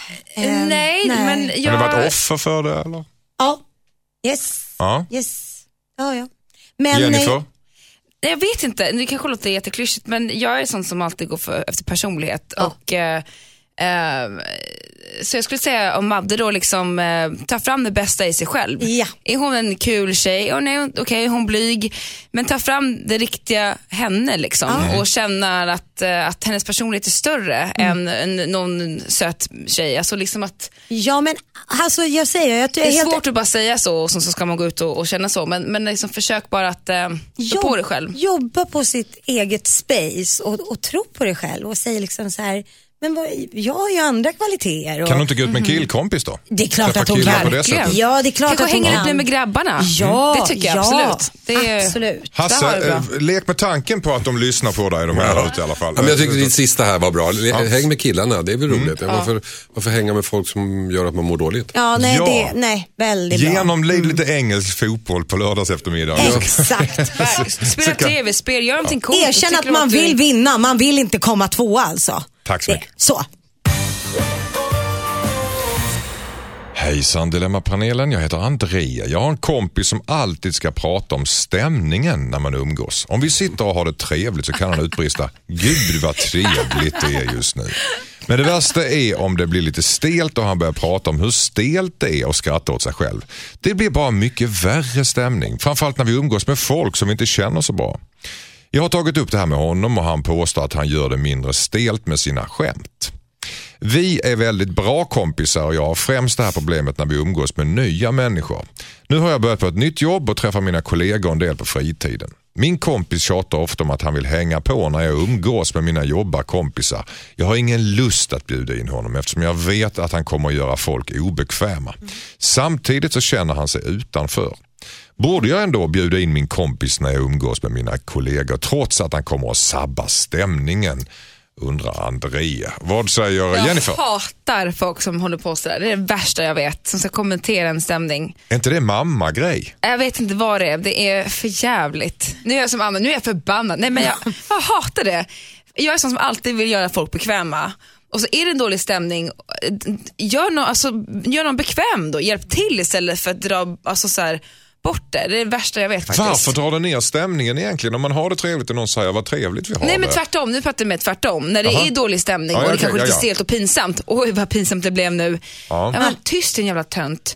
Mm, nej, nej, men jag... Har du varit offer för det eller? Ja, yes. Ja, yes. Ja, ja. Men, Jennifer? Nej, jag vet inte, det kanske låter jätteklyschigt, men jag är sån som alltid går för, efter personlighet. Ja. Och eh, eh, så jag skulle säga om Madde då liksom eh, tar fram det bästa i sig själv. Ja. Är hon en kul tjej? Oh, nej, okej, okay, hon blyg. Men ta fram det riktiga henne liksom. Mm. Och känna att, eh, att hennes personlighet är större mm. än, än någon söt tjej. Alltså liksom att... Ja, men alltså jag säger... Jag det är helt... svårt att bara säga så och så ska man gå ut och, och känna så. Men, men liksom försök bara att eh, Jobb, på det själv. Jobba på sitt eget space och, och tro på det själv. Och säga liksom så här... Men vad, jag har ju andra kvaliteter. Och... Kan du inte gå ut med en killkompis då? Det är klart Träffa att hon kan. Det ja, det är klart Kanske att hon hänger kan. lite med grabbarna. Ja, det tycker jag ja, absolut. Det är... absolut. Hasse, äh, lek med tanken på att de lyssnar på dig, de här ja. ute i alla fall. Ja, men jag tycker ditt sista här var bra. Ja. Häng med killarna, det är väl roligt. Mm. Varför, varför hänga med folk som gör att man mår dåligt? Ja, nej, ja. Det, nej väldigt bra. Genomlid lite mm. engelsk fotboll på lördags eftermiddag. Exakt. Spela tv-spel, gör någonting coolt. Erkänn att man vill vinna, man vill inte komma två alltså. Tack så mycket. Det, så. Hejsan Dilemma-panelen, jag heter Andrea. Jag har en kompis som alltid ska prata om stämningen när man umgås. Om vi sitter och har det trevligt så kan han utbrista: Gud vad trevligt det är just nu. Men det värsta är om det blir lite stelt och han börjar prata om hur stelt det är och skratta åt sig själv. Det blir bara mycket värre stämning, framförallt när vi umgås med folk som vi inte känner så bra. Jag har tagit upp det här med honom och han påstår att han gör det mindre stelt med sina skämt. Vi är väldigt bra kompisar och jag har främst det här problemet när vi umgås med nya människor. Nu har jag börjat på ett nytt jobb och träffar mina kollegor en del på fritiden. Min kompis tjatar ofta om att han vill hänga på när jag umgås med mina jobbarkompisar. Jag har ingen lust att bjuda in honom eftersom jag vet att han kommer att göra folk obekväma. Samtidigt så känner han sig utanför. Borde jag ändå bjuda in min kompis när jag umgås med mina kollegor trots att han kommer att sabba stämningen? Undrar Andrea. Vad säger Jennifer? Jag hatar folk som håller på sådär. Det är det värsta jag vet, som ska kommentera en stämning. Är inte det mamma-grej? Jag vet inte vad det är. Det är för jävligt. Nu är jag som Anna, nu är jag förbannad. Nej, men jag, jag hatar det. Jag är sån som alltid vill göra folk bekväma. Och så är det en dålig stämning. Gör någon, alltså, gör någon bekväm då. Hjälp till istället för att dra alltså, så här, bort det. Det är det värsta jag vet faktiskt. Varför drar det ner stämningen egentligen? Om man har det trevligt och någon säger vad trevligt vi har. Nej, men det. tvärtom. Nu pratar jag med tvärtom. När det Aha. är dålig stämning ja, och det okay, kanske är ja, lite ja. stelt och pinsamt. Oj, vad pinsamt det blev nu. Ja. Ja, men, tyst din jävla tönt.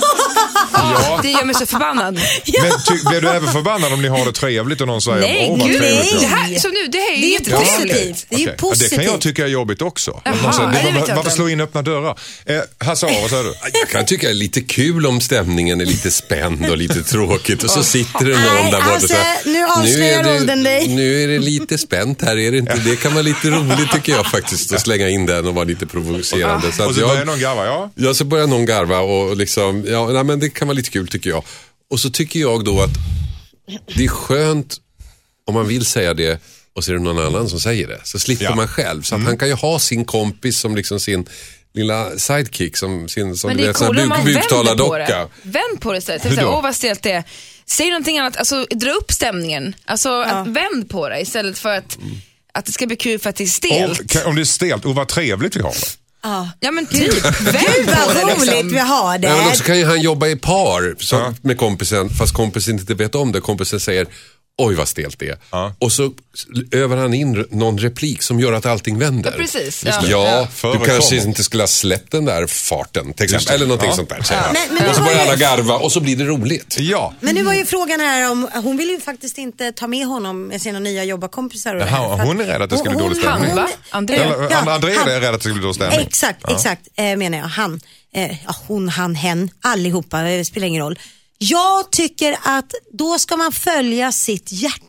Ja. Det gör mig så förbannad. Ja. Men ty- blir du även förbannad om ni har det trevligt och någon säger nej, åh vad gud, trevligt. Nej, det här, så nu, det här är ju jättetrevligt. Det är ju okay. positivt. Det kan jag tycka är jobbigt också. Jaha, säger, det varför varför slå in öppna dörrar? Eh, Hasse, vad säger du? Jag kan tycka det är lite kul om stämningen är lite spänd och lite tråkigt och så sitter det någon nej, där borta alltså, så här, nu avslöjar åldern dig. Nu är det lite spänt här, är det inte? Det kan vara lite roligt tycker jag faktiskt att slänga in den och vara lite provocerande. Så och så jag, börjar någon garva, ja. Ja, så börjar någon garva och liksom, ja, nej, men det kan vara lite kul tycker jag. Och så tycker jag då att det är skönt om man vill säga det och så är det någon annan som säger det. Så slipper ja. man själv. Så att mm. han kan ju ha sin kompis som liksom sin lilla sidekick som sin som du vet, sån här buk, buktalardocka. Vänd på det istället. Säg, åh vad stelt det är. Säg någonting annat, alltså dra upp stämningen. Alltså ja. vänd på det istället för att, mm. att det ska bli kul för att det är stelt. Och, om det är stelt, och vad trevligt vi har det. Ja. ja men typ, Gud vad roligt vi har det. Ja, men också kan ju han jobba i par så, ja. med kompisen, fast kompisen inte vet om det. Kompisen säger, oj vad stelt det är. Ja. Och så övar han in någon replik som gör att allting vänder. Ja, precis. Ja, ja du kanske inte skulle ha släppt den där farten till exempel. Eller någonting ja. sånt där. Ja. Men, men och så börjar alla garva och så blir det roligt. Ja. Men nu var ju frågan här om, hon vill ju faktiskt inte ta med honom med sina nya jobbarkompisar. Och Jaha, hon är rädd att det skulle bli dålig stämning. Han, va? Andrea. Eller, ja, Andrea är rädd att det skulle bli dålig stämning. Exakt, ja. exakt eh, menar jag. Han, eh, hon, han, hen, allihopa, det spelar ingen roll. Jag tycker att då ska man följa sitt hjärta.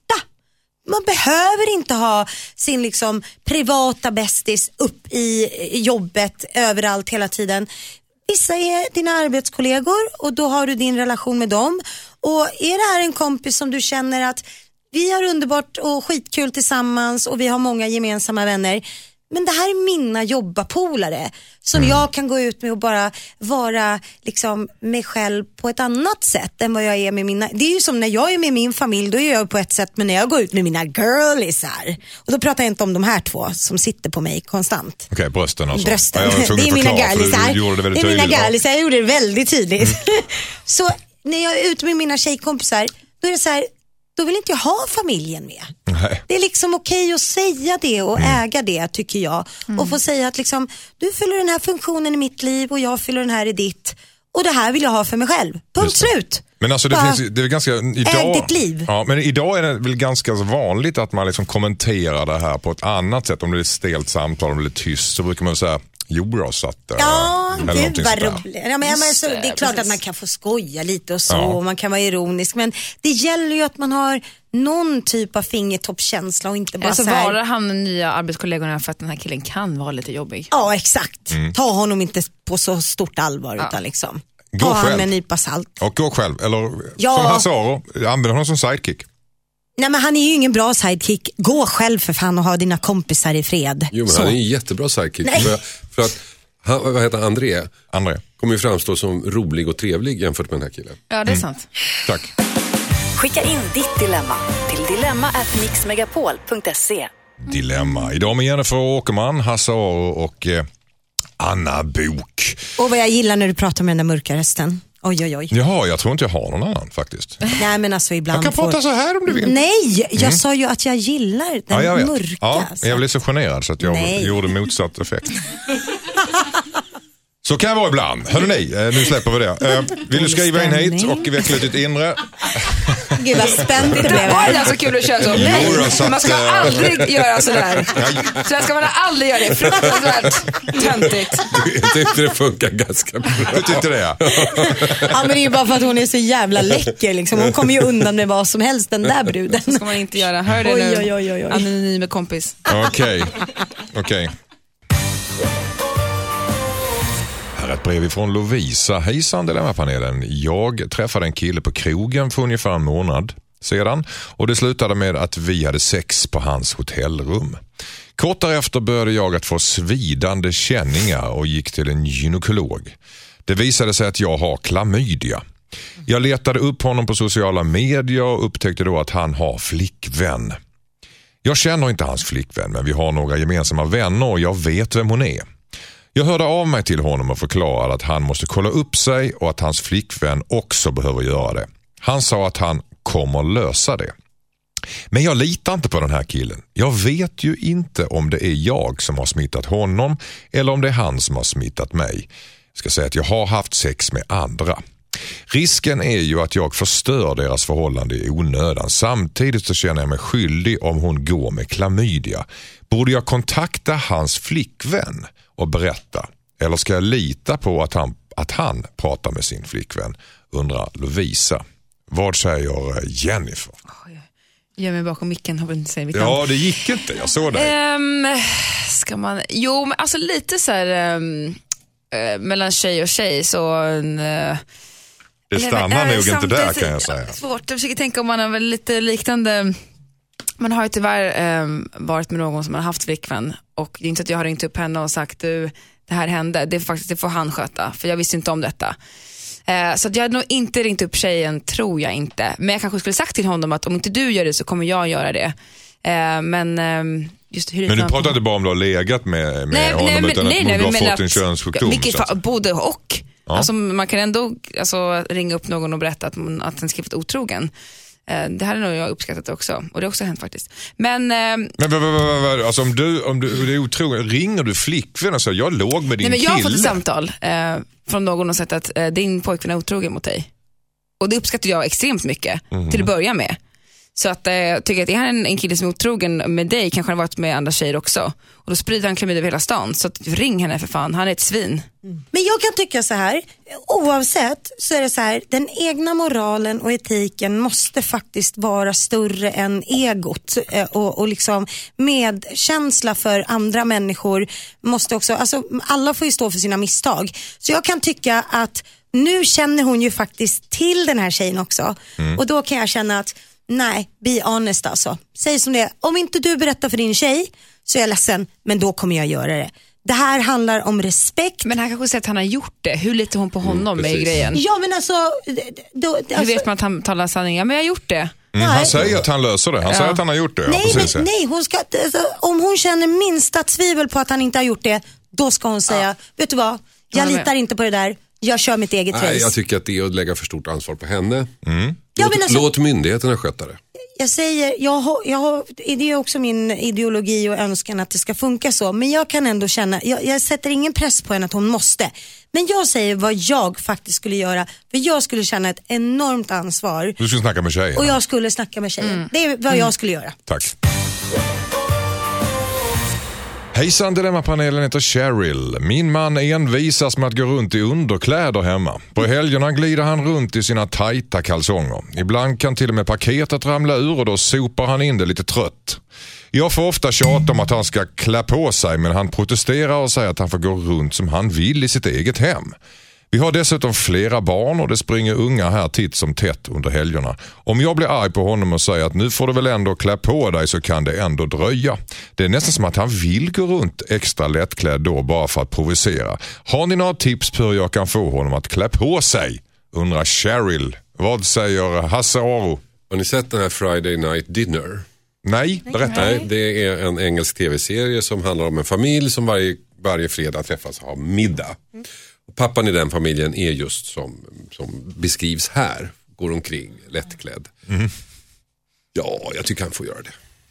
Man behöver inte ha sin liksom privata bästis upp i jobbet överallt hela tiden. Vissa är dina arbetskollegor och då har du din relation med dem. Och är det här en kompis som du känner att vi har underbart och skitkul tillsammans och vi har många gemensamma vänner. Men det här är mina jobbapolare som mm. jag kan gå ut med och bara vara liksom mig själv på ett annat sätt än vad jag är med mina. Det är ju som när jag är med min familj, då är jag på ett sätt, men när jag går ut med mina girlisar, och då pratar jag inte om de här två som sitter på mig konstant. Okej, okay, brösten alltså. Brösten. Ja, det är mina girlisar. Det, det är mina girlisar, jag gjorde det väldigt tydligt. Mm. Så när jag är ute med mina tjejkompisar, då är det så här, då vill inte jag ha familjen med. Nej. Det är liksom okej att säga det och mm. äga det, tycker jag. Mm. Och få säga att liksom, du fyller den här funktionen i mitt liv och jag fyller den här i ditt. Och det här vill jag ha för mig själv. Punkt slut. Men alltså det Bara, finns, det är ganska idag, äg ditt liv. Ja, men idag är det väl ganska vanligt att man liksom kommenterar det här på ett annat sätt. Om det är stelt samtal, om det är tyst, så brukar man säga jo då, så att, ja, eller det var roligt. Ja, men, men, så, det är klart att man kan få skoja lite och så, ja. och man kan vara ironisk, men det gäller ju att man har någon typ av fingertoppskänsla och inte bara alltså, så här. Varar han den nya arbetskollegorna för att den här killen kan vara lite jobbig? Ja, exakt. Mm. Ta honom inte på så stort allvar, ja. utan liksom gå ta själv. han med en nypa salt. Och gå själv, eller ja. som han sa, använder honom som sidekick. Nej, men han är ju ingen bra sidekick. Gå själv för fan och ha dina kompisar i fred. Jo, men så. han är en jättebra sidekick. För, för att, han, vad heter André? André. Kommer ju framstå som rolig och trevlig jämfört med den här killen. Ja, det är mm. sant. Tack. Skicka in ditt dilemma till dilemma at mixmegapol punkt se. Dilemma. Idag med Jennifer Åkerman, Hasse Aro och eh, Anna Bok. Och vad jag gillar när du pratar med den där mörka rösten. Oj, oj, oj. Jaha, jag tror inte jag har någon annan faktiskt. Nej, men alltså ibland jag kan får... prata så här om du vill. Nej, jag mm. sa ju att jag gillar den ja, jag mörka. Ja, så. jag blev så generad så att jag Nej. gjorde motsatt effekt. Så Så kan jag vara ibland. Hörrni, ni, nu släpper vi det. Eh, vill du skriva in hit och veckla ditt inre? Gud vad spännande det blev. Det är så kul att köra så. Nej, Jo, man ska att, aldrig göra sådär. Så ska man aldrig göra det. Fruktansvärt töntigt. Jag tyckte det funkar ganska bra. Du tyckte det, ja. Ja, men det är ju bara för att hon är så jävla läcker liksom. Hon kommer ju undan med vad som helst, den där bruden. Så ska man inte göra. Hör det Oj, nu. oj, oj, oj. Anonyme kompis. Okej, okej. Här är ett brev ifrån Lovisa. Hejsan, Dilemmapanelen. Jag träffade en kille på krogen för ungefär en månad sedan och det slutade med att vi hade sex på hans hotellrum. Kort därefter började jag att få svidande känningar och gick till en gynekolog. Det visade sig att jag har klamydia. Jag letade upp honom på sociala medier och upptäckte då att han har flickvän. Jag känner inte hans flickvän, men vi har några gemensamma vänner och jag vet vem hon är. Jag hörde av mig till honom och förklarade att han måste kolla upp sig och att hans flickvän också behöver göra det. Han sa att han kommer lösa det. Men jag litar inte på den här killen. Jag vet ju inte om det är jag som har smittat honom eller om det är han som har smittat mig. Jag ska säga att jag har haft sex med andra. Risken är ju att jag förstör deras förhållande i onödan. Samtidigt så känner jag mig skyldig om hon går med klamydia. Borde jag kontakta hans flickvän och berätta? Eller ska jag lita på att han, att han pratar med sin flickvän? Undrar Lovisa. Vad säger Jennifer? Jag mig bakom micken, har inte säga mitt Ja, namn. det gick inte. Jag såg dig. Um, ska man... Jo, men alltså lite så här... Um, uh, mellan tjej och tjej så... Uh, det stannar nog inte där, kan jag säga. Svårt. Jag försöker tänka om man har väl lite liknande... Man har ju tyvärr um, varit med någon som har haft flickvän. Och det är inte så att jag har ringt upp henne och sagt du, det här hände. Det, är faktiskt, det får han sköta. För jag visste inte om detta. Uh, så att jag hade nog inte ringt upp tjejen, tror jag inte. Men jag kanske skulle sagt till honom att om inte du gör det så kommer jag göra det. Uh, men... Um, Just hur men du pratar inte bara om du har legat med, med nej, honom nej, men, utan nej, att nej, du har men fått en att, könssjukdom. Vilket fa- både och. Ja. Alltså, man kan ändå alltså, ringa upp någon och berätta att, man, att den skrivit otrogen. Eh, det här är nog jag uppskattat också. Och det har också hänt faktiskt. Men, eh, men v- v- v- v- alltså, om du, om du är otrogen, ringer du flickvän och säger jag låg med din nej, men kille? jag har fått ett samtal eh, från någon och sagt att eh, din pojkvän är otrogen mot dig. Och det uppskattar jag extremt mycket mm. till att börja med. Så att eh, jag tycker att det här är en, en kille som är otrogen med dig, kanske han har varit med andra tjejer också. Och då sprider han klamydia över hela stan. Så att, ring henne för fan, han är ett svin. Mm. Men jag kan tycka så här, oavsett så är det så här, den egna moralen och etiken måste faktiskt vara större än egot. Eh, och, och liksom medkänsla för andra människor måste också, alltså alla får ju stå för sina misstag. Så jag kan tycka att nu känner hon ju faktiskt till den här tjejen också. Mm. Och då kan jag känna att nej, be honest alltså. Säg som det är. Om inte du berättar för din tjej så är jag ledsen, men då kommer jag göra det. Det här handlar om respekt. Men han kanske säger att han har gjort det. Hur litar hon på honom mm, med grejen? Ja, men alltså... Då, alltså hur vet man att han talar sanning? Ja, men jag har gjort det. Mm, han säger att han löser det. Han ja. säger att han har gjort det. Nej, ja, men, nej hon ska, alltså, om hon känner minsta tvivel på att han inte har gjort det, då ska hon säga, ja. vet du vad? Jag litar med. inte på det där. Jag kör mitt eget race. Nej, jag tycker att det är att lägga för stort ansvar på henne. Mm. Ja, låt, alltså, låt myndigheterna sköta det. Jag säger, jag har, jag har, det är också min ideologi och önskan att det ska funka så. Men jag kan ändå känna, jag, jag sätter ingen press på henne att hon måste. Men jag säger vad jag faktiskt skulle göra. För jag skulle känna ett enormt ansvar. Du skulle snacka med tjejen. Och jag skulle snacka med tjejen. Mm. Det är vad mm. jag skulle göra. Tack. Hejsan, Dilemmapanelen heter Cheryl. Min man envisas med att gå runt i underkläder hemma. På helgerna glider han runt i sina tajta kalsonger. Ibland kan till och med paketet ramla ur och då sopar han in det lite trött. Jag får ofta tjata om att han ska klä på sig, men han protesterar och säger att han får gå runt som han vill i sitt eget hem. Vi har dessutom flera barn och det springer unga här titt som tätt under helgerna. Om jag blir arg på honom och säger att nu får du väl ändå klä på dig, så kan det ändå dröja. Det är nästan som att han vill gå runt extra lättklädd då bara för att provocera. Har ni några tips på hur jag kan få honom att klä på sig? Undrar Cheryl. Vad säger Hasse Aro? Har ni sett den här Friday Night Dinner? Nej, berätta. Nej, det är en engelsk tv-serie som handlar om en familj som varje, varje fredag träffas och har middag. Mm. Och pappan i den familjen är just som, som beskrivs här. Går omkring lättklädd. Mm. Ja, jag tycker han får göra det.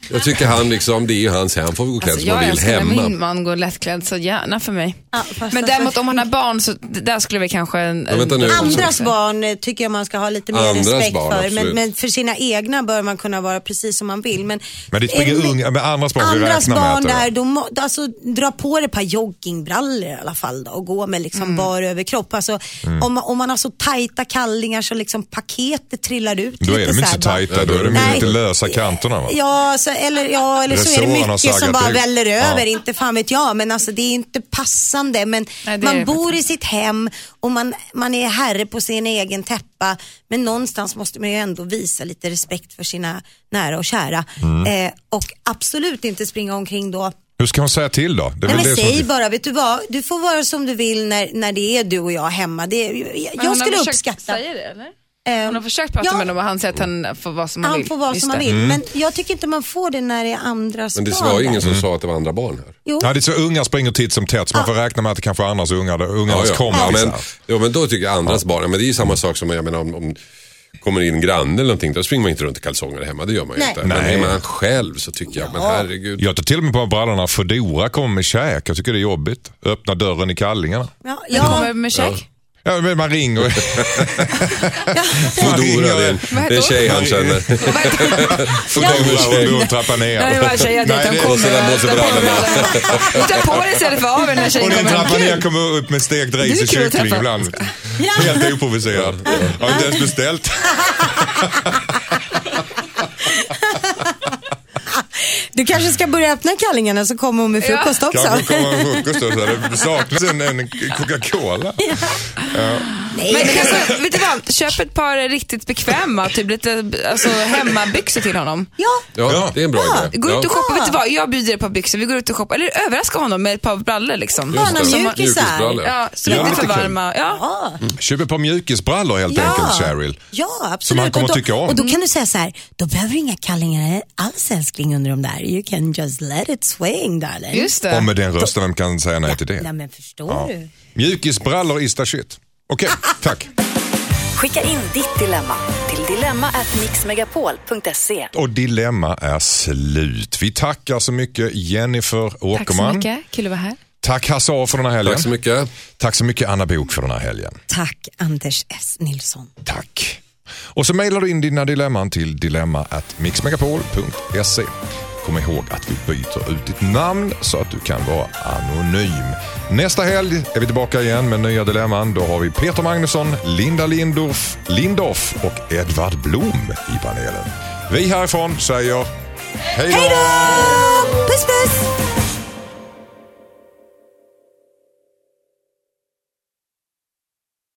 Jag tycker han liksom, det är ju hans hem. Han får gå klädd Alltså, som han jag vill älskar när hemma. min man går lättklädd, så gärna för mig. Ja, fast Men alltså- däremot om man har barn så där skulle vi kanske en, Ja, vänta nu. Andras barn eh, tycker jag man ska ha lite mer Andras respekt barn, för. Men, absolut. men för sina egna bör man kunna vara precis som man vill. Men, Men det springer är det- unga, med andras barn vi Andras räknar med barn att det där, var. de, må- alltså, dra på det ett par joggingbrallor i alla fall då, och gå med liksom Mm. bar över kropp. Alltså, om, man- om man har så tajta kallingar så liksom paketet trillar ut Då är lite de inte så här bara. tajta, då är de Nej. lite lösa kanterna, va? Ja, så, eller, ja, eller så är det Resåren har mycket saggat som bara det. väller Ja. över, inte fan vet jag. Men alltså det är inte passande. Men Nej, det är man det bor faktiskt i sitt hem och man, man är herre på sin egen täppa. Men någonstans måste man ju ändå visa lite respekt för sina nära och kära. Mm. Eh, och absolut inte springa omkring då. Hur ska man säga till då? Det är Nej, väl men det som- säg bara, vet du vad, du får vara som du vill när, när det är du och jag hemma. Det, jag Men hon skulle har försökt uppskatta. säga det, eller? Eh, Hon har försökt prata ja. med honom och han säger att han får vara som han, Han vill. får vara Just som han det. vill. Mm. Men jag tycker inte man får det när det är andras Men det barn var ju där. ingen som sa att det var andra barn här. Jo. Ja, det är så unga springer titt som tätt så man får räkna med att det kanske är andras ungar, ungarnas Ja, ja. kompisar. Ja, men, ja, men då tycker jag andras barn, men det är ju samma sak som jag menar, om, om kommer in granne eller någonting, då springer man inte runt i kalsonger hemma, det gör man ju Nej. inte. Men Nej. är man själv så tycker jag, men herregud. Jag tar till och med på brallorna Fodora kommer med käk. Jag tycker det är jobbigt. Öppna dörren i kallingarna. Ja, Jag ja. kommer med check. Ja, men man ringer. Fodora, det är en- Vad det är en heter tjej han känner. Fodora och då trappar ner. Nej, det var tjejer Nej, dit, de det är kommer. så där måste öppnar på brallorna. brallorna. Du tar på dig istället för av när Och tjejen den kommer. trappar ner Kul. kommer upp med stekt ris Det är och kul att kyckling träffa. ibland. Helt oprovocerat. Jag har inte ens beställt. Du kanske ska börja öppna kallingarna så kommer hon med frukost också. Kanske kommer en frukost och så. Det saknas en, en Coca-Cola. Nej, Men kanske, vet du vad, köp ett par riktigt bekväma, typ lite alltså, hemmabyxor till honom. ja. Ja, det är en bra Ja. idé. Gå ut och Ja. shoppa, vet du vad, jag bjuder på byxor, vi går ut och shoppar, eller överraska honom med ett par brallor liksom. Just det. Barnamjukisar. Mjukisbrallor. Ja, så Ja, lite lite för kul. varma. Ja. Ja. Köp ett par mjukisbrallor helt Ja. enkelt, Cheryl. Ja, absolut. Som han kommer och då, tycka om. Och då kan du säga så här, då behöver du inga kallingar alls älskling under de där. You can just let it swing darling. Just det. Och med den rösten, vem kan säga nej till det? Nej men förstår Ja. du? Mjukisbrallor is the shit. Okej, tack. Skicka in ditt dilemma till dilemma at mixmegapol punkt se. Och dilemma är slut. Vi tackar så mycket Jennifer Tack så Åkerman. mycket, kul att vara här. Tack Hasse A för den här helgen. Tack så mycket. Tack så mycket Anna Bok för den här helgen. Tack Anders S. Nilsson. Tack. Och så mejlar du in dina dilemman till dilemma at mixmegapol punkt se. Kom ihåg att vi byter ut ditt namn så att du kan vara anonym. Nästa helg är vi tillbaka igen med nya dilemman. Då har vi Peter Magnusson, Linda Lindorff, Lindorff och Edvard Blom i panelen. Vi härifrån säger hej då!